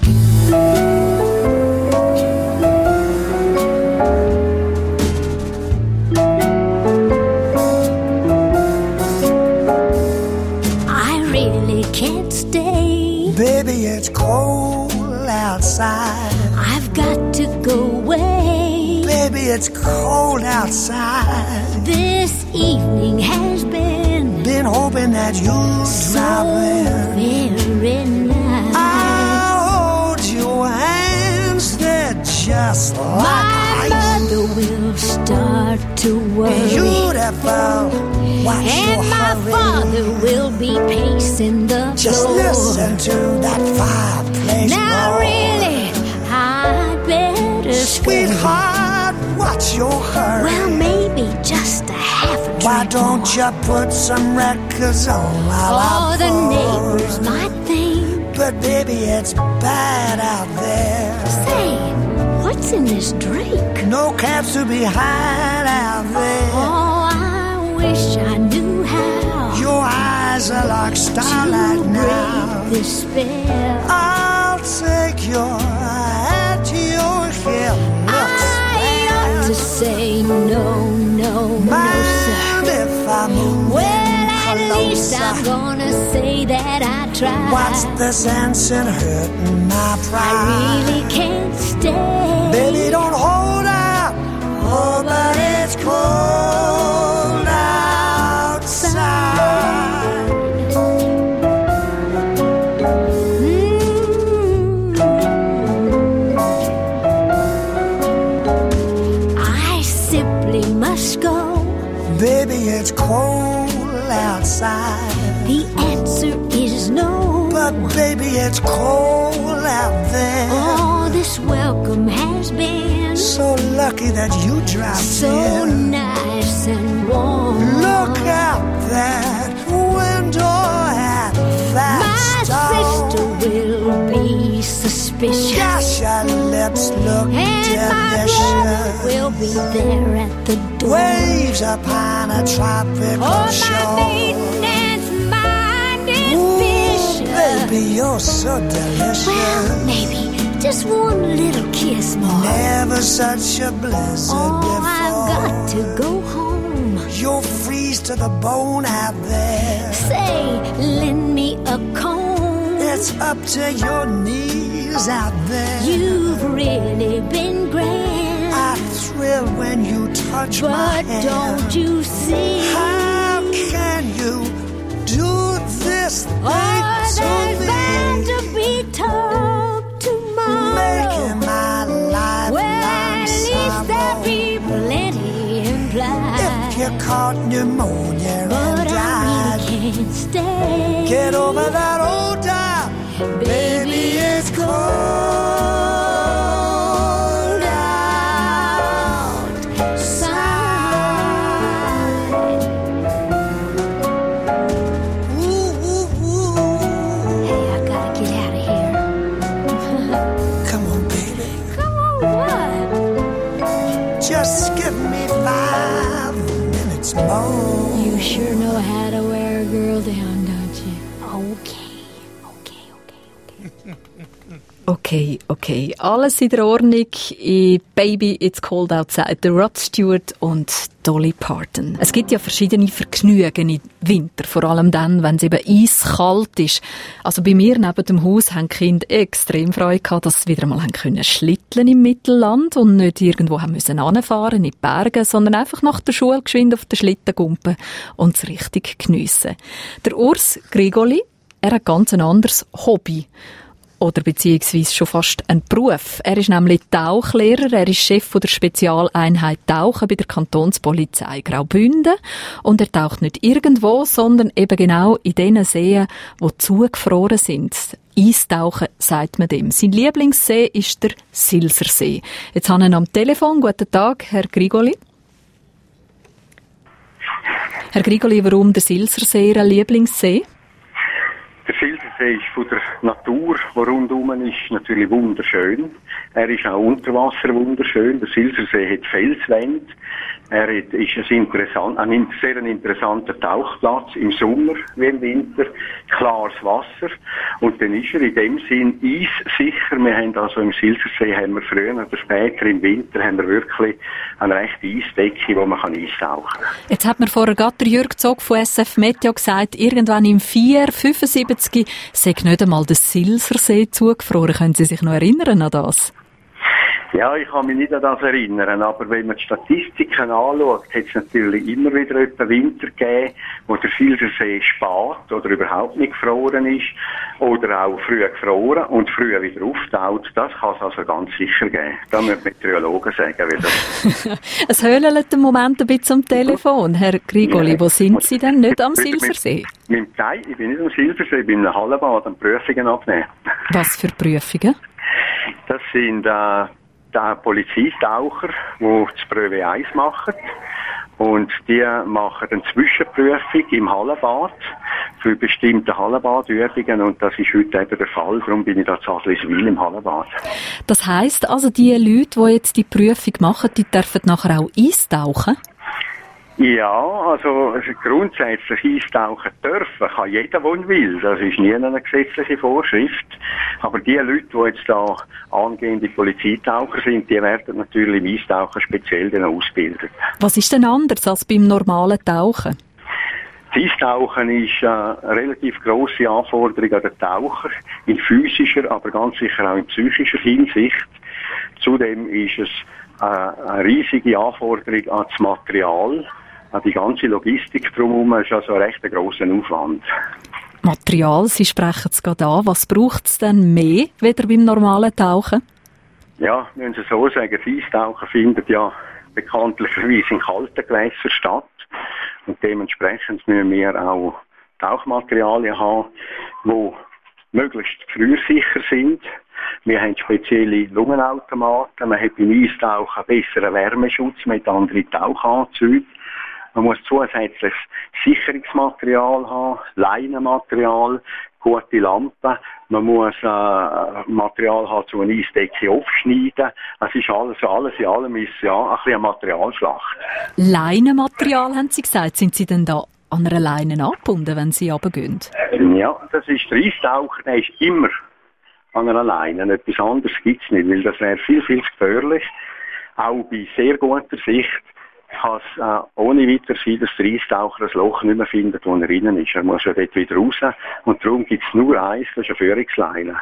I really can't stay. Baby, it's cold outside. I've got to go away. Baby, it's cold outside. This evening has been Been hoping that you'd so drop in. Very nice. I'll hold your hands, they're just like My ice. mother will start to worry. Beautiful, watch And your my hurry. father will be pacing the Just floor. listen to that fireplace Now roar. really, I'd better Sweetheart, what's your hurry? Well, maybe just a half a drink. Why don't you put some records on while Oh, I the pour? neighbors might think. But baby, it's bad out there. Say, what's in this drink? No cats to be had out there. Oh, I wish I knew how. Your eyes are like starlight now. Break this spell. I'll take your hat, your hair looks I ought to say no, no, no, Mind sir. if I move Well, in at least closer? I'm gonna say that I tried. What's the sense in hurting my pride? I really can't stay. Baby, don't hold out. Oh, but it's cold outside. I simply must go. Baby, it's cold outside. The answer is no. But baby, it's cold out there. Oh, this welcome has been So lucky that you dropped so in. nice and warm. Look out that window at that My stone. sister will be suspicious. Gosh, your lips look And my brother delicious. will be there at the door. Waves upon a tropical Oh, my shore. maintenance mind is Ooh, vicious. baby, you're so delicious. Well, maybe just one little kiss more. Never such a blizzard Oh, before. I've got to go home. You'll freeze to the bone out there. Say, lend me a comb. It's up to your knees out there. You've really been grand. I thrill when you touch my But hand. don't you see? How can you do this thing Oh, to there's me? bound to be talk tomorrow. Making my life Well, long at least there sorrow. be plenty implied. If you caught pneumonia But and I died, really can't stay. get over that old doubt. Baby, it's cold outside. Ooh, ooh, ooh. Hey, I gotta get out of here. Come on, baby. Come on, what? Just give me five minutes more. You sure know how to wear a girl down, don't you? Okay. Okay, okay. Alles in der Ordnung. In Baby, It's Cold Outside. Der Rod Stewart und Dolly Parton. Es gibt ja verschiedene Vergnügen im Winter. Vor allem dann, wenn es eben eiskalt ist. Also bei mir neben dem Haus haben die Kinder extrem Freude gehabt, dass sie wieder mal haben können schlitteln im Mittelland und nicht irgendwo haben müssen hinfahren in die Berge, sondern einfach nach der Schule geschwind auf den Schlitten gumpen und es richtig geniessen. Der Urs Grigoli, er hat ganz ein anderes Hobby. Oder beziehungsweise schon fast ein Beruf. Er ist nämlich Tauchlehrer, er ist Chef der Spezialeinheit Tauchen bei der Kantonspolizei Graubünden. Und er taucht nicht irgendwo, sondern eben genau in den Seen, die zugefroren sind. Eistauchen, sagt man dem. Sein Lieblingssee ist der Silsersee. Jetzt haben wir ihn am Telefon. Guten Tag, Herr Grigoli. Herr Grigoli, warum der Silsersee Ihr Lieblingssee? Der Silsersee ist von der Natur, die rundum ist, natürlich wunderschön. Er ist auch unter Wasser wunderschön. Der Silsersee hat Felswände. Er ist ein, interessant, ein sehr interessanter Tauchplatz im Sommer wie im Winter. Klares Wasser. Und dann ist er in dem Sinn eissicher. Wir haben also im Silsersee haben wir früher oder später im Winter haben wir wirklich eine rechte Eisdecke, wo man kann eistauchen kann. Jetzt hat mir vorher gerade der Jürg Zog von S F Meteo gesagt, irgendwann im vier fünfundsiebzig sei nicht einmal der Silsersee zugefroren. Können Sie sich noch erinnern an das? Ja, ich kann mich nicht an das erinnern, aber wenn man die Statistiken anschaut, hat es natürlich immer wieder etwa Winter gegeben, wo der Silsersee spät oder überhaupt nicht gefroren ist oder auch früh gefroren und früh wieder auftaut. Das kann es also ganz sicher geben. Da müssen Meteorologen sagen wieder. Es höhlt im Moment ein bisschen am Telefon. Herr Grigoli, wo sind Sie denn nicht am Silsersee? Nein, ich bin nicht am Silsersee, ich bin in einem Hallenbad am Prüfungen abnehmen. Was für Prüfungen? Das sind äh, die Polizeitaucher, die das Prüfe eins machen. Und die machen eine Zwischenprüfung im Hallenbad für bestimmte Hallenbadübungen. Und das ist heute eben der Fall. Darum bin ich da zu Adliswil im Hallenbad. Das heisst also, die Leute, die jetzt die Prüfung machen, die dürfen nachher auch eistauchen? Ja, also grundsätzlich eistauchen dürfen kann jeder, der will. Das ist nie eine gesetzliche Vorschrift. Aber die Leute, die jetzt da angehende Polizeitaucher sind, die werden natürlich im Eistauchen speziell dann ausgebildet. Was ist denn anders als beim normalen Tauchen? Das Eistauchen ist äh, eine relativ grosse Anforderung an den Taucher, in physischer, aber ganz sicher auch in psychischer Hinsicht. Zudem ist es äh, eine riesige Anforderung an das Material. Die ganze Logistik drumherum ist also ein recht grosser Aufwand. Material, Sie sprechen es gerade an. Was braucht es denn mehr, weder beim normalen Tauchen? Ja, wir müssen so sagen, das Eistauchen findet ja bekanntlicherweise in kalten Gewässern statt. Und dementsprechend müssen wir auch Tauchmaterialien haben, die möglichst frühsicher sind. Wir haben spezielle Lungenautomaten, man hat beim Eistauchen besseren Wärmeschutz mit anderen Tauchanzügen. Man muss zusätzlich Sicherungsmaterial haben, Leinenmaterial, gute Lampen. Man muss äh, Material haben, zu einer Eisdecke aufschneiden. Es ist alles, alles in allem ist ja ein bisschen eine Materialschlacht. Leinenmaterial, haben Sie gesagt. Sind Sie denn da an einer Leine angebunden, wenn Sie runtergehen? Ja, das ist der Eistaucher, der ist immer an einer Leine. Etwas anderes gibt es nicht, weil das wäre viel, viel gefährlich. Auch bei sehr guter Sicht kann es äh, ohne weiter sein, dass der Eistaucher das Loch nicht mehr findet, wo er drinnen ist. Er muss ja dort wieder raus. Und darum gibt es nur eins, das ist eine Führungsleine.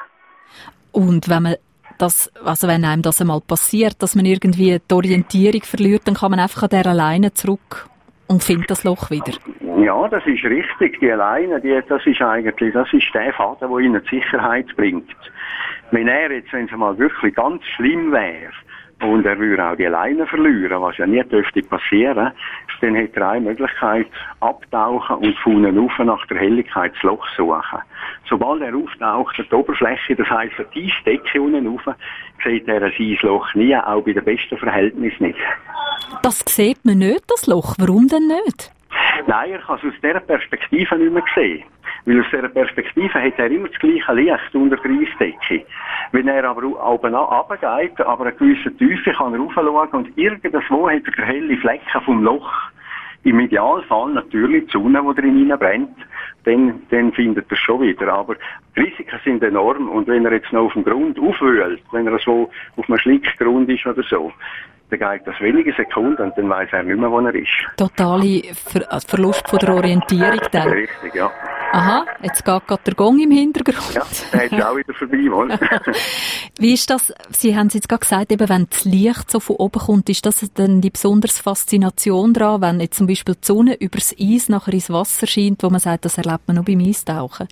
Und wenn man das, also wenn einem das einmal passiert, dass man irgendwie die Orientierung verliert, dann kann man einfach an dieser Leine zurück und findet das Loch wieder. Ja, das ist richtig. Die Leine, die, das ist eigentlich, das ist der Faden, der ihnen die Sicherheit bringt. Wenn er jetzt, wenn es mal wirklich ganz schlimm wäre, und er würde auch die Leine verlieren, was ja nie dürfte passieren, dann hätte er eine Möglichkeit, abtauchen und von unten rauf nach der Helligkeit das Loch suchen. Sobald er auftaucht, die Oberfläche, das heisst die Eisdecke unten rauf, sieht er ein Eisloch nie, auch bei den besten Verhältnissen nicht. Das sieht man nicht, das Loch. Warum denn nicht? Nein, er kann es aus dieser Perspektive nicht mehr sehen. Weil aus dieser Perspektive hat er immer das gleiche Licht unter der Eisdecke. Wenn er aber oben runtergeht, aber eine gewisse Tiefe, kann er raufschauen und irgendwo hat er helle Flecken vom Loch. Im Idealfall natürlich die Sonne, die drin brennt, dann, dann findet er es schon wieder. Aber die Risiken sind enorm und wenn er jetzt noch auf dem Grund aufwühlt, wenn er so auf einem Schlickgrund ist oder so, dann geht das wenige Sekunden und dann weiss er nicht mehr, wo er ist. Totale Ver- Verlust von der Orientierung dann. Richtig, ja. Aha, jetzt geht gerade der Gong im Hintergrund. Ja, der ist auch wieder vorbei, oder? Wie ist das, Sie haben es jetzt gerade gesagt, eben wenn das Licht so von oben kommt, ist das dann die besondere Faszination daran, wenn jetzt zum Beispiel die Sonne übers Eis nachher ins Wasser scheint, wo man sagt, das erlebt man nur beim Eistauchen?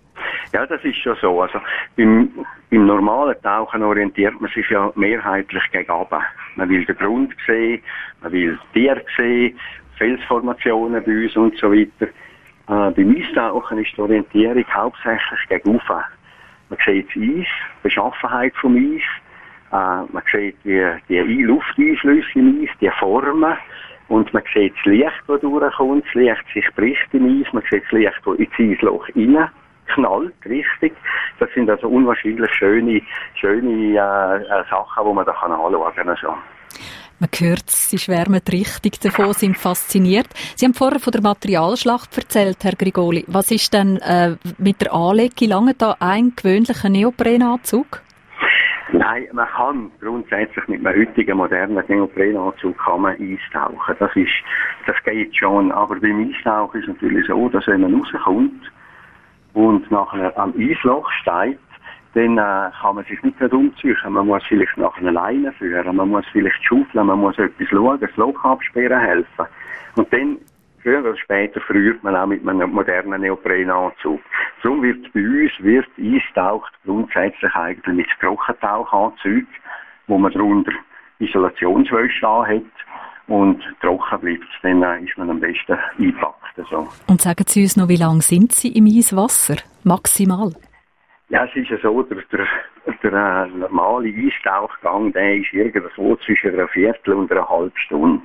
Ja, das ist schon so. Also beim, beim normalen Tauchen orientiert man sich ja mehrheitlich gegen oben. Man will den Grund sehen, man will Tiere sehen, Felsformationen bei uns und so weiter. Äh, beim Eistauchen ist die Orientierung hauptsächlich gegen oben. Man sieht das Eis, die Beschaffenheit vom Eis, äh, man sieht die, die Lufteinschlüsse im Eis, die Formen. Und man sieht das Licht, das durchkommt, das Licht sich bricht im Eis, man sieht das Licht, das ins Eisloch rein knallt, richtig. Das sind also unwahrscheinlich schöne, schöne äh, äh, Sachen, die man da kann anschauen kann. Also. Man hört, Sie schwärmen richtig davon, sind fasziniert. Sie haben vorher von der Materialschlacht erzählt, Herr Grigoli. Was ist denn äh, mit der Anlege? Lange da ein gewöhnlicher Neoprenanzug? Nein, man kann grundsätzlich mit einem heutigen modernen Neoprenanzug kann man eintauchen. Das ist, das geht schon. Aber beim Eintauchen ist es natürlich so, dass wenn man rauskommt und nachher am Eisloch steht, dann äh, kann man sich nicht umziehen. Man muss vielleicht nach einer Leine führen, man muss vielleicht schaufeln, man muss etwas schauen, das Loch absperren helfen. Und dann, früher oder später, friert man auch mit einem modernen Neoprenanzug. Darum wird bei uns wird eintaucht grundsätzlich eigentlich mit Trockentauchanzügen, wo man darunter Isolationswäsche hat und trocken bleibt. Dann äh, ist man am besten eingepackt. Also. Und sagen Sie uns noch, wie lange sind Sie im Eiswasser? Maximal? Ja, es ist ja so, der, der, der äh, normale Eistauchgang, der ist irgendwo zwischen einer Viertel und einer halben Stunde.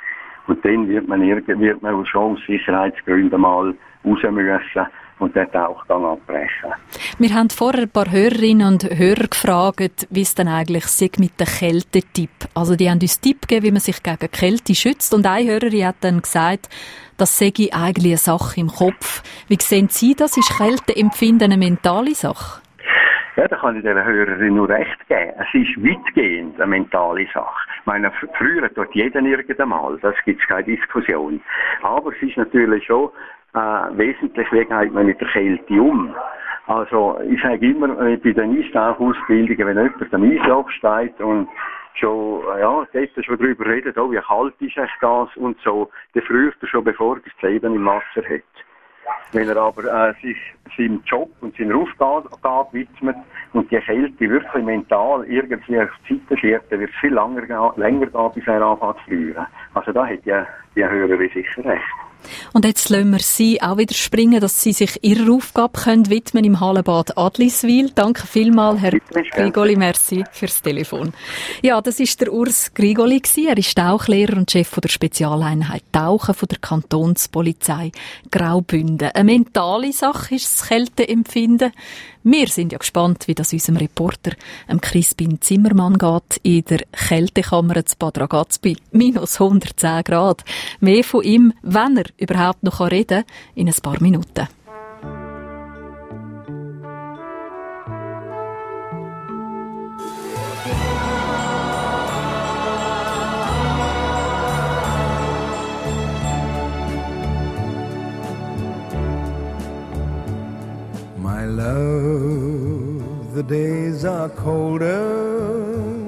Und dann wird man, wird man schon aus Sicherheitsgründen mal raus müssen und den Tauchgang abbrechen. Wir haben vorher ein paar Hörerinnen und Hörer gefragt, wie es denn eigentlich sei mit dem Kältetipp. Also die haben uns Tipp gegeben, wie man sich gegen Kälte schützt. Und eine Hörerin hat dann gesagt, das sei eigentlich eine Sache im Kopf. Wie sehen Sie das? Ist Kälteempfinden eine mentale Sache? Ja, da kann ich der Hörerin nur recht geben. Es ist weitgehend eine mentale Sache. Ich meine, früher tut jeder irgendeinmal, das gibt es keine Diskussion. Aber es ist natürlich schon äh, wesentlich, wie geht man mit der Kälte um. Also ich sage immer bei den Eistauchausbildungen, wenn jemand am Eisloch steht und schon, ja, dort schon darüber redet, oh, wie kalt ist echt das und so, dann friert er schon, bevor er das Leben im Wasser hat. Wenn er aber äh, sich seinem Job und seiner Aufgabe widmet und die Kälte wirklich mental irgendwie auf die Seite schiebt, dann wird es viel länger, länger gehen, bis er anfängt zu frieren. Also da hat ja die Hörerin sicher recht. Und jetzt lassen wir Sie auch wieder springen, dass Sie sich Ihrer Aufgabe können widmen im Hallenbad Adliswil. Danke vielmals, Herr Grigoli, merci fürs Telefon. Ja, das ist der Urs Grigoli gewesen. Er ist Tauchlehrer und Chef der Spezialeinheit Tauchen von der Kantonspolizei Graubünden. Eine mentale Sache ist das Kälteempfinden. Wir sind ja gespannt, wie das unserem Reporter Crispin Zimmermann geht in der Kältekammer zu Bad Ragaz bei minus hundertzehn Grad. Mehr von ihm, wenn er überhaupt noch reden kann, in ein paar Minuten. My love, the days are colder,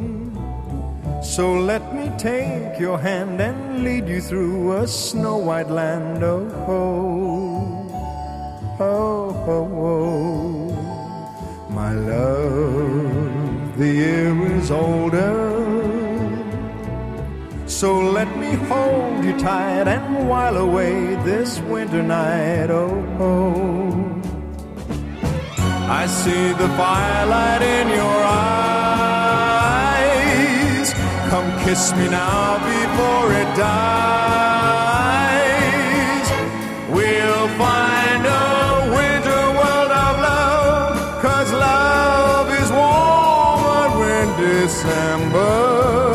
so let me take your hand and lead you through a snow-white land. Oh, oh, oh, oh, oh. My love, the year is older, so let me hold you tight and while away this winter night. Oh, oh. I see the firelight in your eyes. Come kiss me now before it dies. We'll find a winter world of love, 'cause love is warmer in December.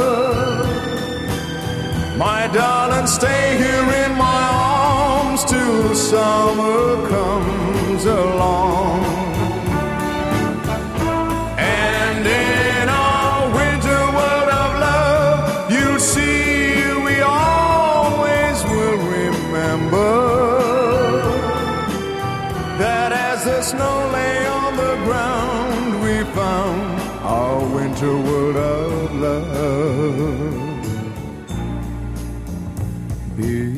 My darling, stay here in my arms till summer comes along. Snow lay on the ground, we found our winter world of love.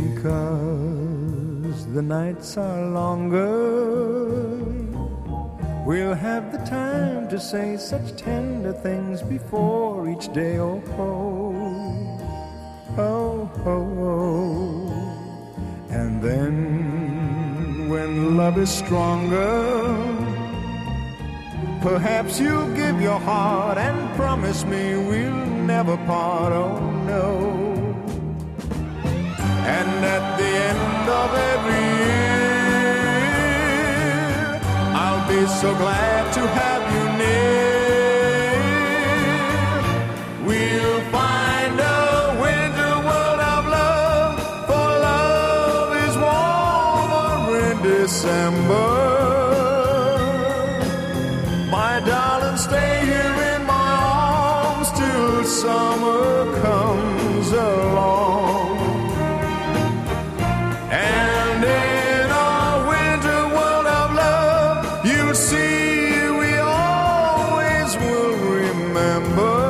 Because the nights are longer We'll have the time to say such tender things before each day. Oh, oh, oh, oh, oh. And then when love is stronger, perhaps you'll give your heart and promise me we'll never part. Oh, no. And at the end of every year, I'll be so glad to have you near. We'll find a winter world of love, for love is warmer in December. My darling, stay here in my arms till summer comes along. And in our winter world of love, you'll see we always will remember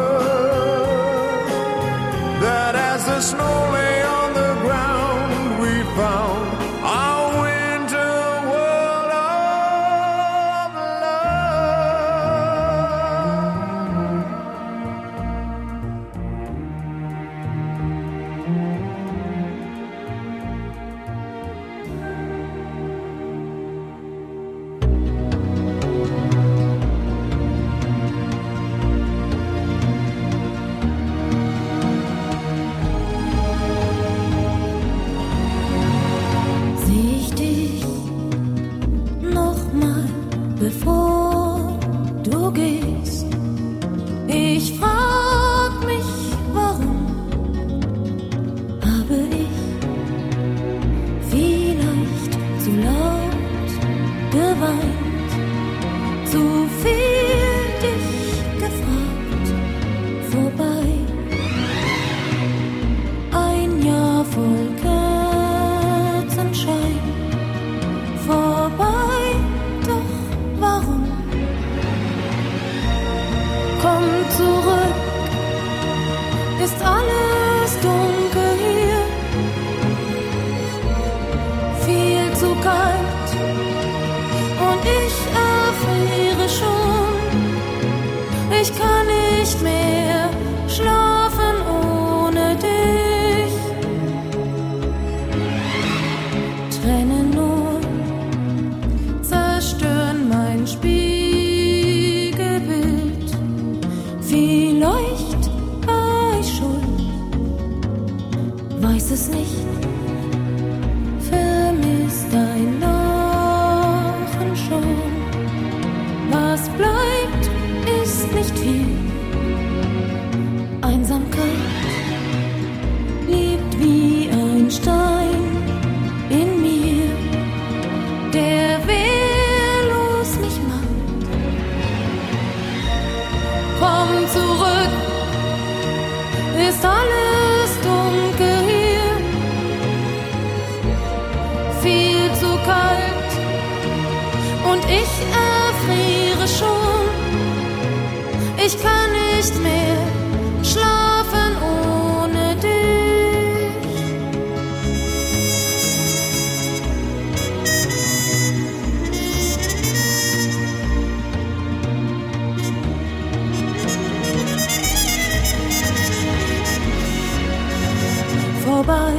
that as the snow lay on the ground, we found our winter world of Seh ich dich nochmal, bevor du gehst? Ich frag mich, warum habe ich vielleicht zu laut geweint, zu viel dich gefragt, vorbei. Ein Jahr voll Kerzenschein, vorbei, doch warum? Komm zurück, ist alles dunkel hier, viel zu kalt und ich erfriere schon. Ich kann nicht mehr schlafen ohne dich. Tränen nur zerstören mein Spiegelbild. Vielleicht war ich schuld, weiß es nicht. Vermisst dein Lachen schon. Was bleibt, ist nicht viel. Einsamkeit liegt wie ein Stein in mir, der wehrlos mich macht. Komm zurück, ist alles dunkel hier, viel zu kalt und ich erfriere schon. Ich kann nicht mehr schlafen ohne dich. Vorbei,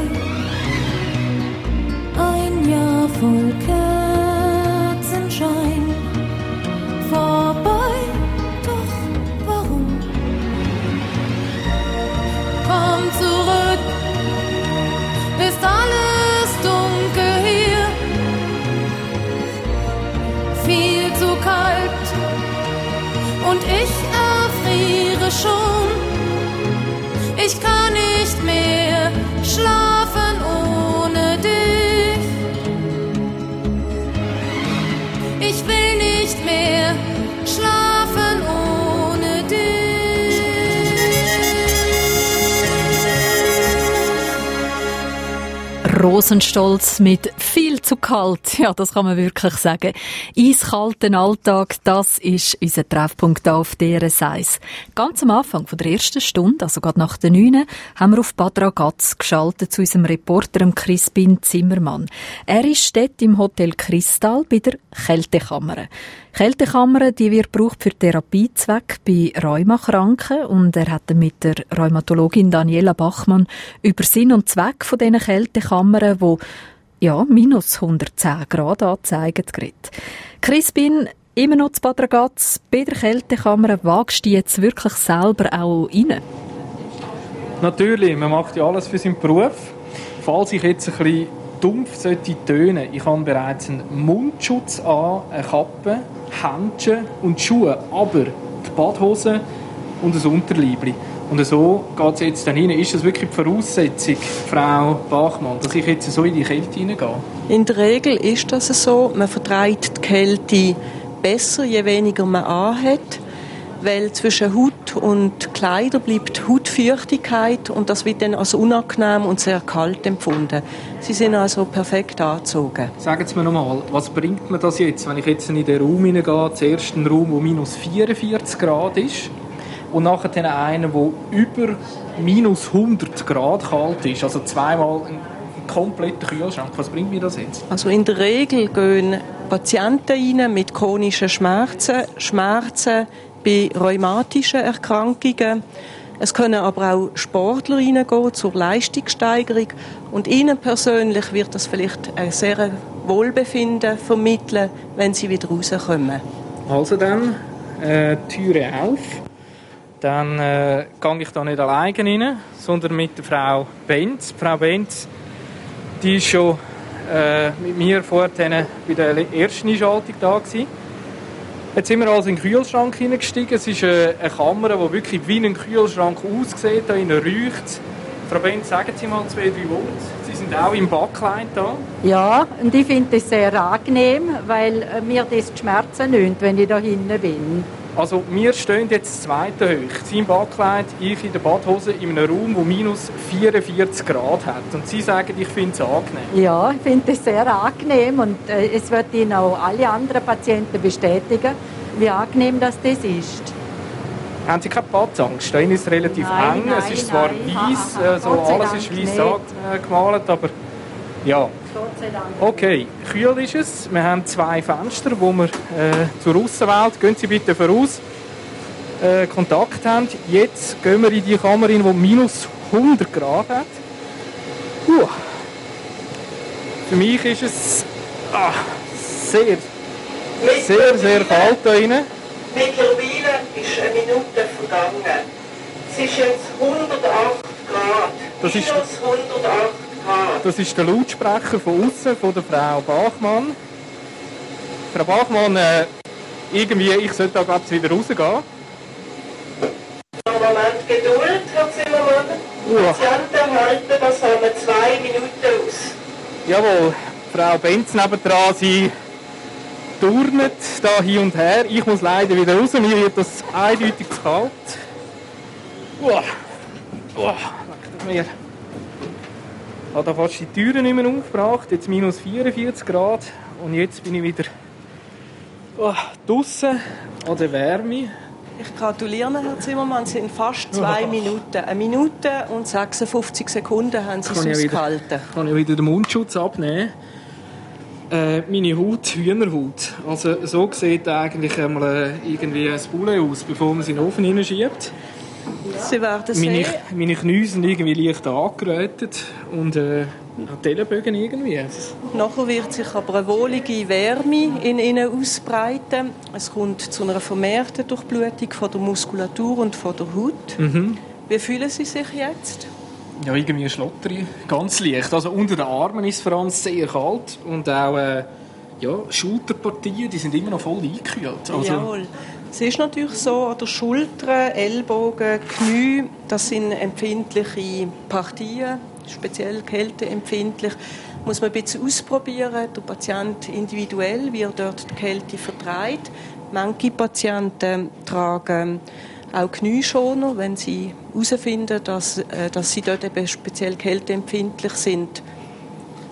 ein Jahr voll Kerzenschein, vorbei, doch warum? Komm zurück, ist alles dunkel hier, viel zu kalt und ich erfriere schon. Ich kann nicht mehr schlafen ohne dich. Ich will nicht mehr schlafen ohne dich. Rosenstolz mit viel zu zu kalt. Ja, das kann man wirklich sagen. Eiskalten Alltag, das ist unser Treffpunkt auf D R S eins. Ganz am Anfang von der ersten Stunde, also gerade nach der neun, haben wir auf Bad Ragaz geschaltet zu unserem Reporter Crispin Zimmermann. Er ist dort im Hotel Kristall bei der Kältekammer. Kältekammer, die wird gebraucht für Therapiezwecke bei Rheumakranken, und er hat mit der Rheumatologin Daniela Bachmann über Sinn und Zweck von diesen Kältekammern, die ja, minus hundertzehn Grad anzeigen, geredet. Crispin, immer noch zu Bad Ragaz, bei der Kältekammer, wagst du jetzt wirklich selber auch rein? Natürlich, man macht ja alles für seinen Beruf. Falls ich jetzt ein bisschen dumpf sollte tönen, ich habe bereits einen Mundschutz an, eine Kappe, Händchen und Schuhe, aber die Badhose und ein Unterleibli. Und so geht es jetzt dann rein. Ist das wirklich die Voraussetzung, Frau Bachmann, dass ich jetzt so in die Kälte hineingehe? In der Regel ist das so. Man verträgt die Kälte besser, je weniger man anhat, weil zwischen Haut und Kleider bleibt Hautfeuchtigkeit und das wird dann als unangenehm und sehr kalt empfunden. Sie sind also perfekt angezogen. Sagen Sie mir nochmal, was bringt mir das jetzt, wenn ich jetzt in den Raum hineingehe, zuerst einen Raum, der minus vierundvierzig Grad ist, und nachher dann einen, der über minus hundert Grad kalt ist, also zweimal ein kompletter Kühlschrank. Was bringt mir das jetzt? Also in der Regel gehen Patienten rein mit chronischen Schmerzen, Schmerzen bei rheumatischen Erkrankungen. Es können aber auch Sportler reingehen zur Leistungssteigerung, und ihnen persönlich wird das vielleicht ein sehr Wohlbefinden vermitteln, wenn sie wieder rauskommen. Also dann, äh, Türe auf. Dann äh, gehe ich da nicht alleine rein, sondern mit der Frau Benz. Frau Benz, die war schon äh, mit mir vorhin bei der ersten Einschaltung da gewesen. Jetzt sind wir also in den Kühlschrank hineingestiegen. Es ist äh, eine Kammer, die wirklich wie ein Kühlschrank aussieht. Da innen riecht. Frau Benz, sagen Sie mal zwei, drei Worte. Sie sind auch im Backkleid da. Ja, und ich finde es sehr angenehm, weil mir das die Schmerzen nicht, wenn ich da hinten bin. Also wir stehen jetzt zweite hoch. Sie im Backkleid, ich in der Badhose in einem Raum, der minus vierundvierzig Grad hat. Und Sie sagen, ich finde es angenehm. Ja, ich finde es sehr angenehm, und äh, es wird Ihnen auch alle anderen Patienten bestätigen, wie angenehm das, das ist. Haben Sie keine Platzangst? Da ist es relativ nein, eng. Nein, es ist zwar weiß, äh, so alles ist weiß angemalt, aber ja. Okay, kühl ist es. Wir haben zwei Fenster, wo wir äh, zur Aussenwelt, gehen Sie bitte voraus, äh, Kontakt haben. Jetzt gehen wir in die Kammer, die minus hundert Grad hat. Uh. Für mich ist es ah, sehr, sehr, sehr kalt hier drin. Mittlerweile ist eine Minute vergangen. Es ist jetzt hundertacht Grad. Das ist, minus hundertacht Grad. Das ist der Lautsprecher von außen von der Frau Bachmann. Frau Bachmann, äh, irgendwie, ich sollte da glaube ich wieder rausgehen. Moment Geduld, Herr Zimmermann. Die Uh. Patienten halten das haben wir zwei Minuten aus. Jawohl, Frau Benz nebendran, sie turnet da hin und her. Ich muss leider wieder raus, mir wird das eindeutig zu kalt. Uah. Uah, leck mir. Ich habe da fast die Türen nicht mehr aufgebracht, jetzt minus vierundvierzig Grad, und jetzt bin ich wieder oh, draussen an der Wärme. Ich gratuliere Ihnen, Herr Zimmermann, es sind fast zwei oh. Minuten. Eine Minute und sechsundfünfzig Sekunden haben Sie es ausgehalten. Ich kann ja wieder den Mundschutz abnehmen. Äh, meine Haut, Hühnerhaut. Also so sieht eigentlich einmal äh, irgendwie ein Poulet aus, bevor man sie in den Ofen hineinschiebt. Sie werden meine, sehen. meine Knie sind irgendwie leicht angerötet und äh, die Ellenbögen irgendwie. Nachher wird sich aber eine wohlige Wärme in ihnen ausbreiten. Es kommt zu einer vermehrten Durchblutung von der Muskulatur und von der Haut. Mhm. Wie fühlen Sie sich jetzt? Ja, irgendwie schlotterig, ganz leicht. Also unter den Armen ist es vor allem sehr kalt und auch äh, ja, Schulterpartien, die sind immer noch voll eingekühlt. Also, Jawohl. Es ist natürlich so, an der Schulter, Ellbogen, Knie, das sind empfindliche Partien, speziell kälteempfindlich. Muss man ein bisschen ausprobieren, der Patient individuell, wie er dort die Kälte vertreibt. Manche Patienten tragen auch Knieschoner, wenn sie herausfinden, dass, äh, dass sie dort eben speziell kälteempfindlich sind.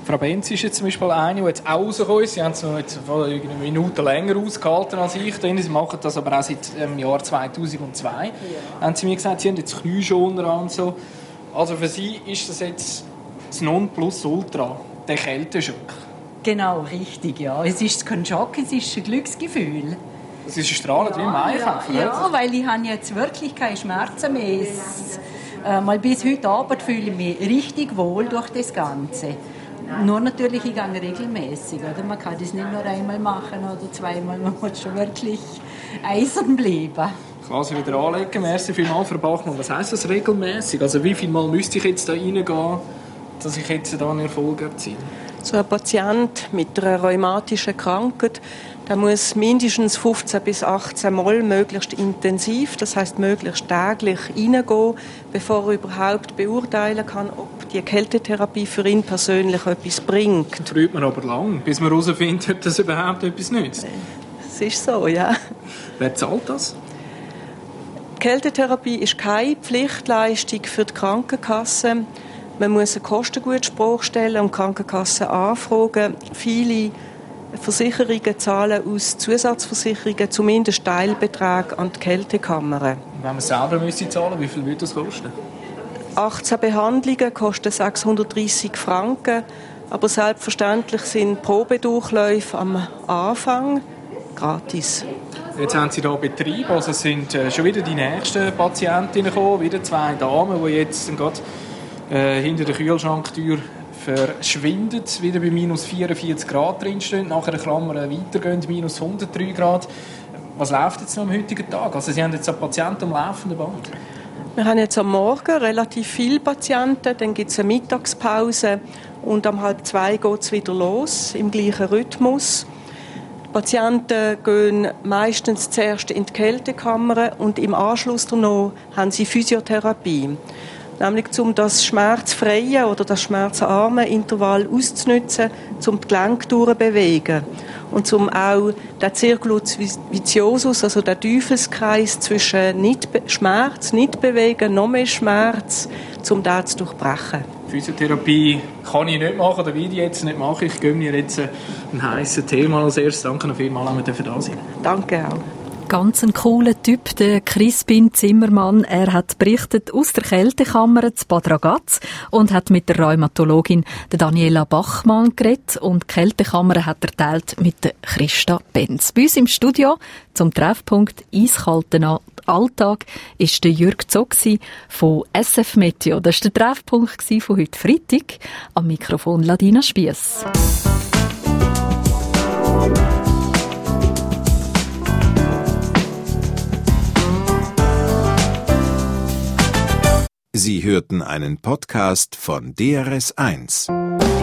Frau Benz ist jetzt zum Beispiel eine, die jetzt auch rausgekommen ist. Sie haben es noch jetzt eine Minute länger ausgehalten als ich. Sie machen das aber auch seit dem Jahr zweitausendzwei. Ja. Haben Sie mir gesagt, Sie haben jetzt Knieschoner und so. Also für Sie ist das jetzt das Nonplusultra, der Kälteschock. Genau, richtig, ja. Es ist kein Schock, es ist ein Glücksgefühl. Es ist strahlend ja, wie im Eichhofen. Ja, ja, weil ich habe jetzt wirklich keine Schmerzen mehr. Es, äh, mal bis heute Abend fühle ich mich richtig wohl durch das Ganze. Nur natürlich, ich gehe regelmäßig. Oder? Man kann das nicht nur einmal machen oder zweimal. Man muss schon wirklich eisern bleiben. Ich kann sie wieder anlegen. Merci vielmals, Frau Bachmann. Was heisst das regelmäßig? Also wie viel Mal müsste ich jetzt da reingehen, dass ich jetzt da einen Erfolg erziele? So ein Patient mit einer rheumatischen Krankheit, der muss mindestens fünfzehn bis achtzehn Mal möglichst intensiv, das heisst möglichst täglich reingehen, bevor er überhaupt beurteilen kann, ob die Kältetherapie für ihn persönlich etwas bringt. Das braucht man aber lang, bis man herausfindet, ob das überhaupt etwas nützt. Das ist so, ja. Wer zahlt das? Die Kältetherapie ist keine Pflichtleistung für die Krankenkasse. Man muss einen Kostengutspruch stellen und die Krankenkasse anfragen. Viele Versicherungen zahlen aus Zusatzversicherungen zumindest Teilbeträge an die Kältekammer. Wenn man selber müsste zahlen, wie viel würde das kosten? achtzehn Behandlungen kosten sechshundertdreissig Franken. Aber selbstverständlich sind Probedurchläufe am Anfang gratis. Jetzt haben Sie hier Betrieb, also es sind schon wieder die nächsten Patientinnen gekommen, wieder zwei Damen, die jetzt gerade äh, hinter der Kühlschranktür verschwinden, wieder bei minus vierundvierzig Grad drinstehen, nachher eine Klammer weitergehen, minus hundertdrei Grad. Was läuft jetzt noch am heutigen Tag? Also Sie haben jetzt einen Patienten am laufenden Band. Wir haben jetzt am Morgen relativ viele Patienten, dann gibt es eine Mittagspause und um halb zwei geht es wieder los, im gleichen Rhythmus. Die Patienten gehen meistens zuerst in die Kältekammer und im Anschluss danach haben sie Physiotherapie. Nämlich um das schmerzfreie oder das schmerzarme Intervall auszunutzen, um die Gelenke durchzubewegen. Und um auch den Circulus viciosus, also den Teufelskreis zwischen nicht Schmerz, nicht bewegen, noch mehr Schmerz, um den zu durchbrechen. Physiotherapie kann ich nicht machen, oder will ich jetzt nicht machen. Ich gebe mir jetzt einen heissen Thema als erstes. Danke noch vielmals, dass wir da sein. Danke auch. Ganz ein cooler Typ, der Crispin Zimmermann. Er hat berichtet aus der Kältekammer zu Bad Ragaz und hat mit der Rheumatologin der Daniela Bachmann geredet und die Kältekammer hat er teilt mit der Christa Benz. Bei uns im Studio zum Treffpunkt Eiskalten Alltag ist der Jürg Zog von S F Meteo. Das war der Treffpunkt von heute Freitag. Am Mikrofon Ladina Spiess. Sie hörten einen Podcast von D R S eins.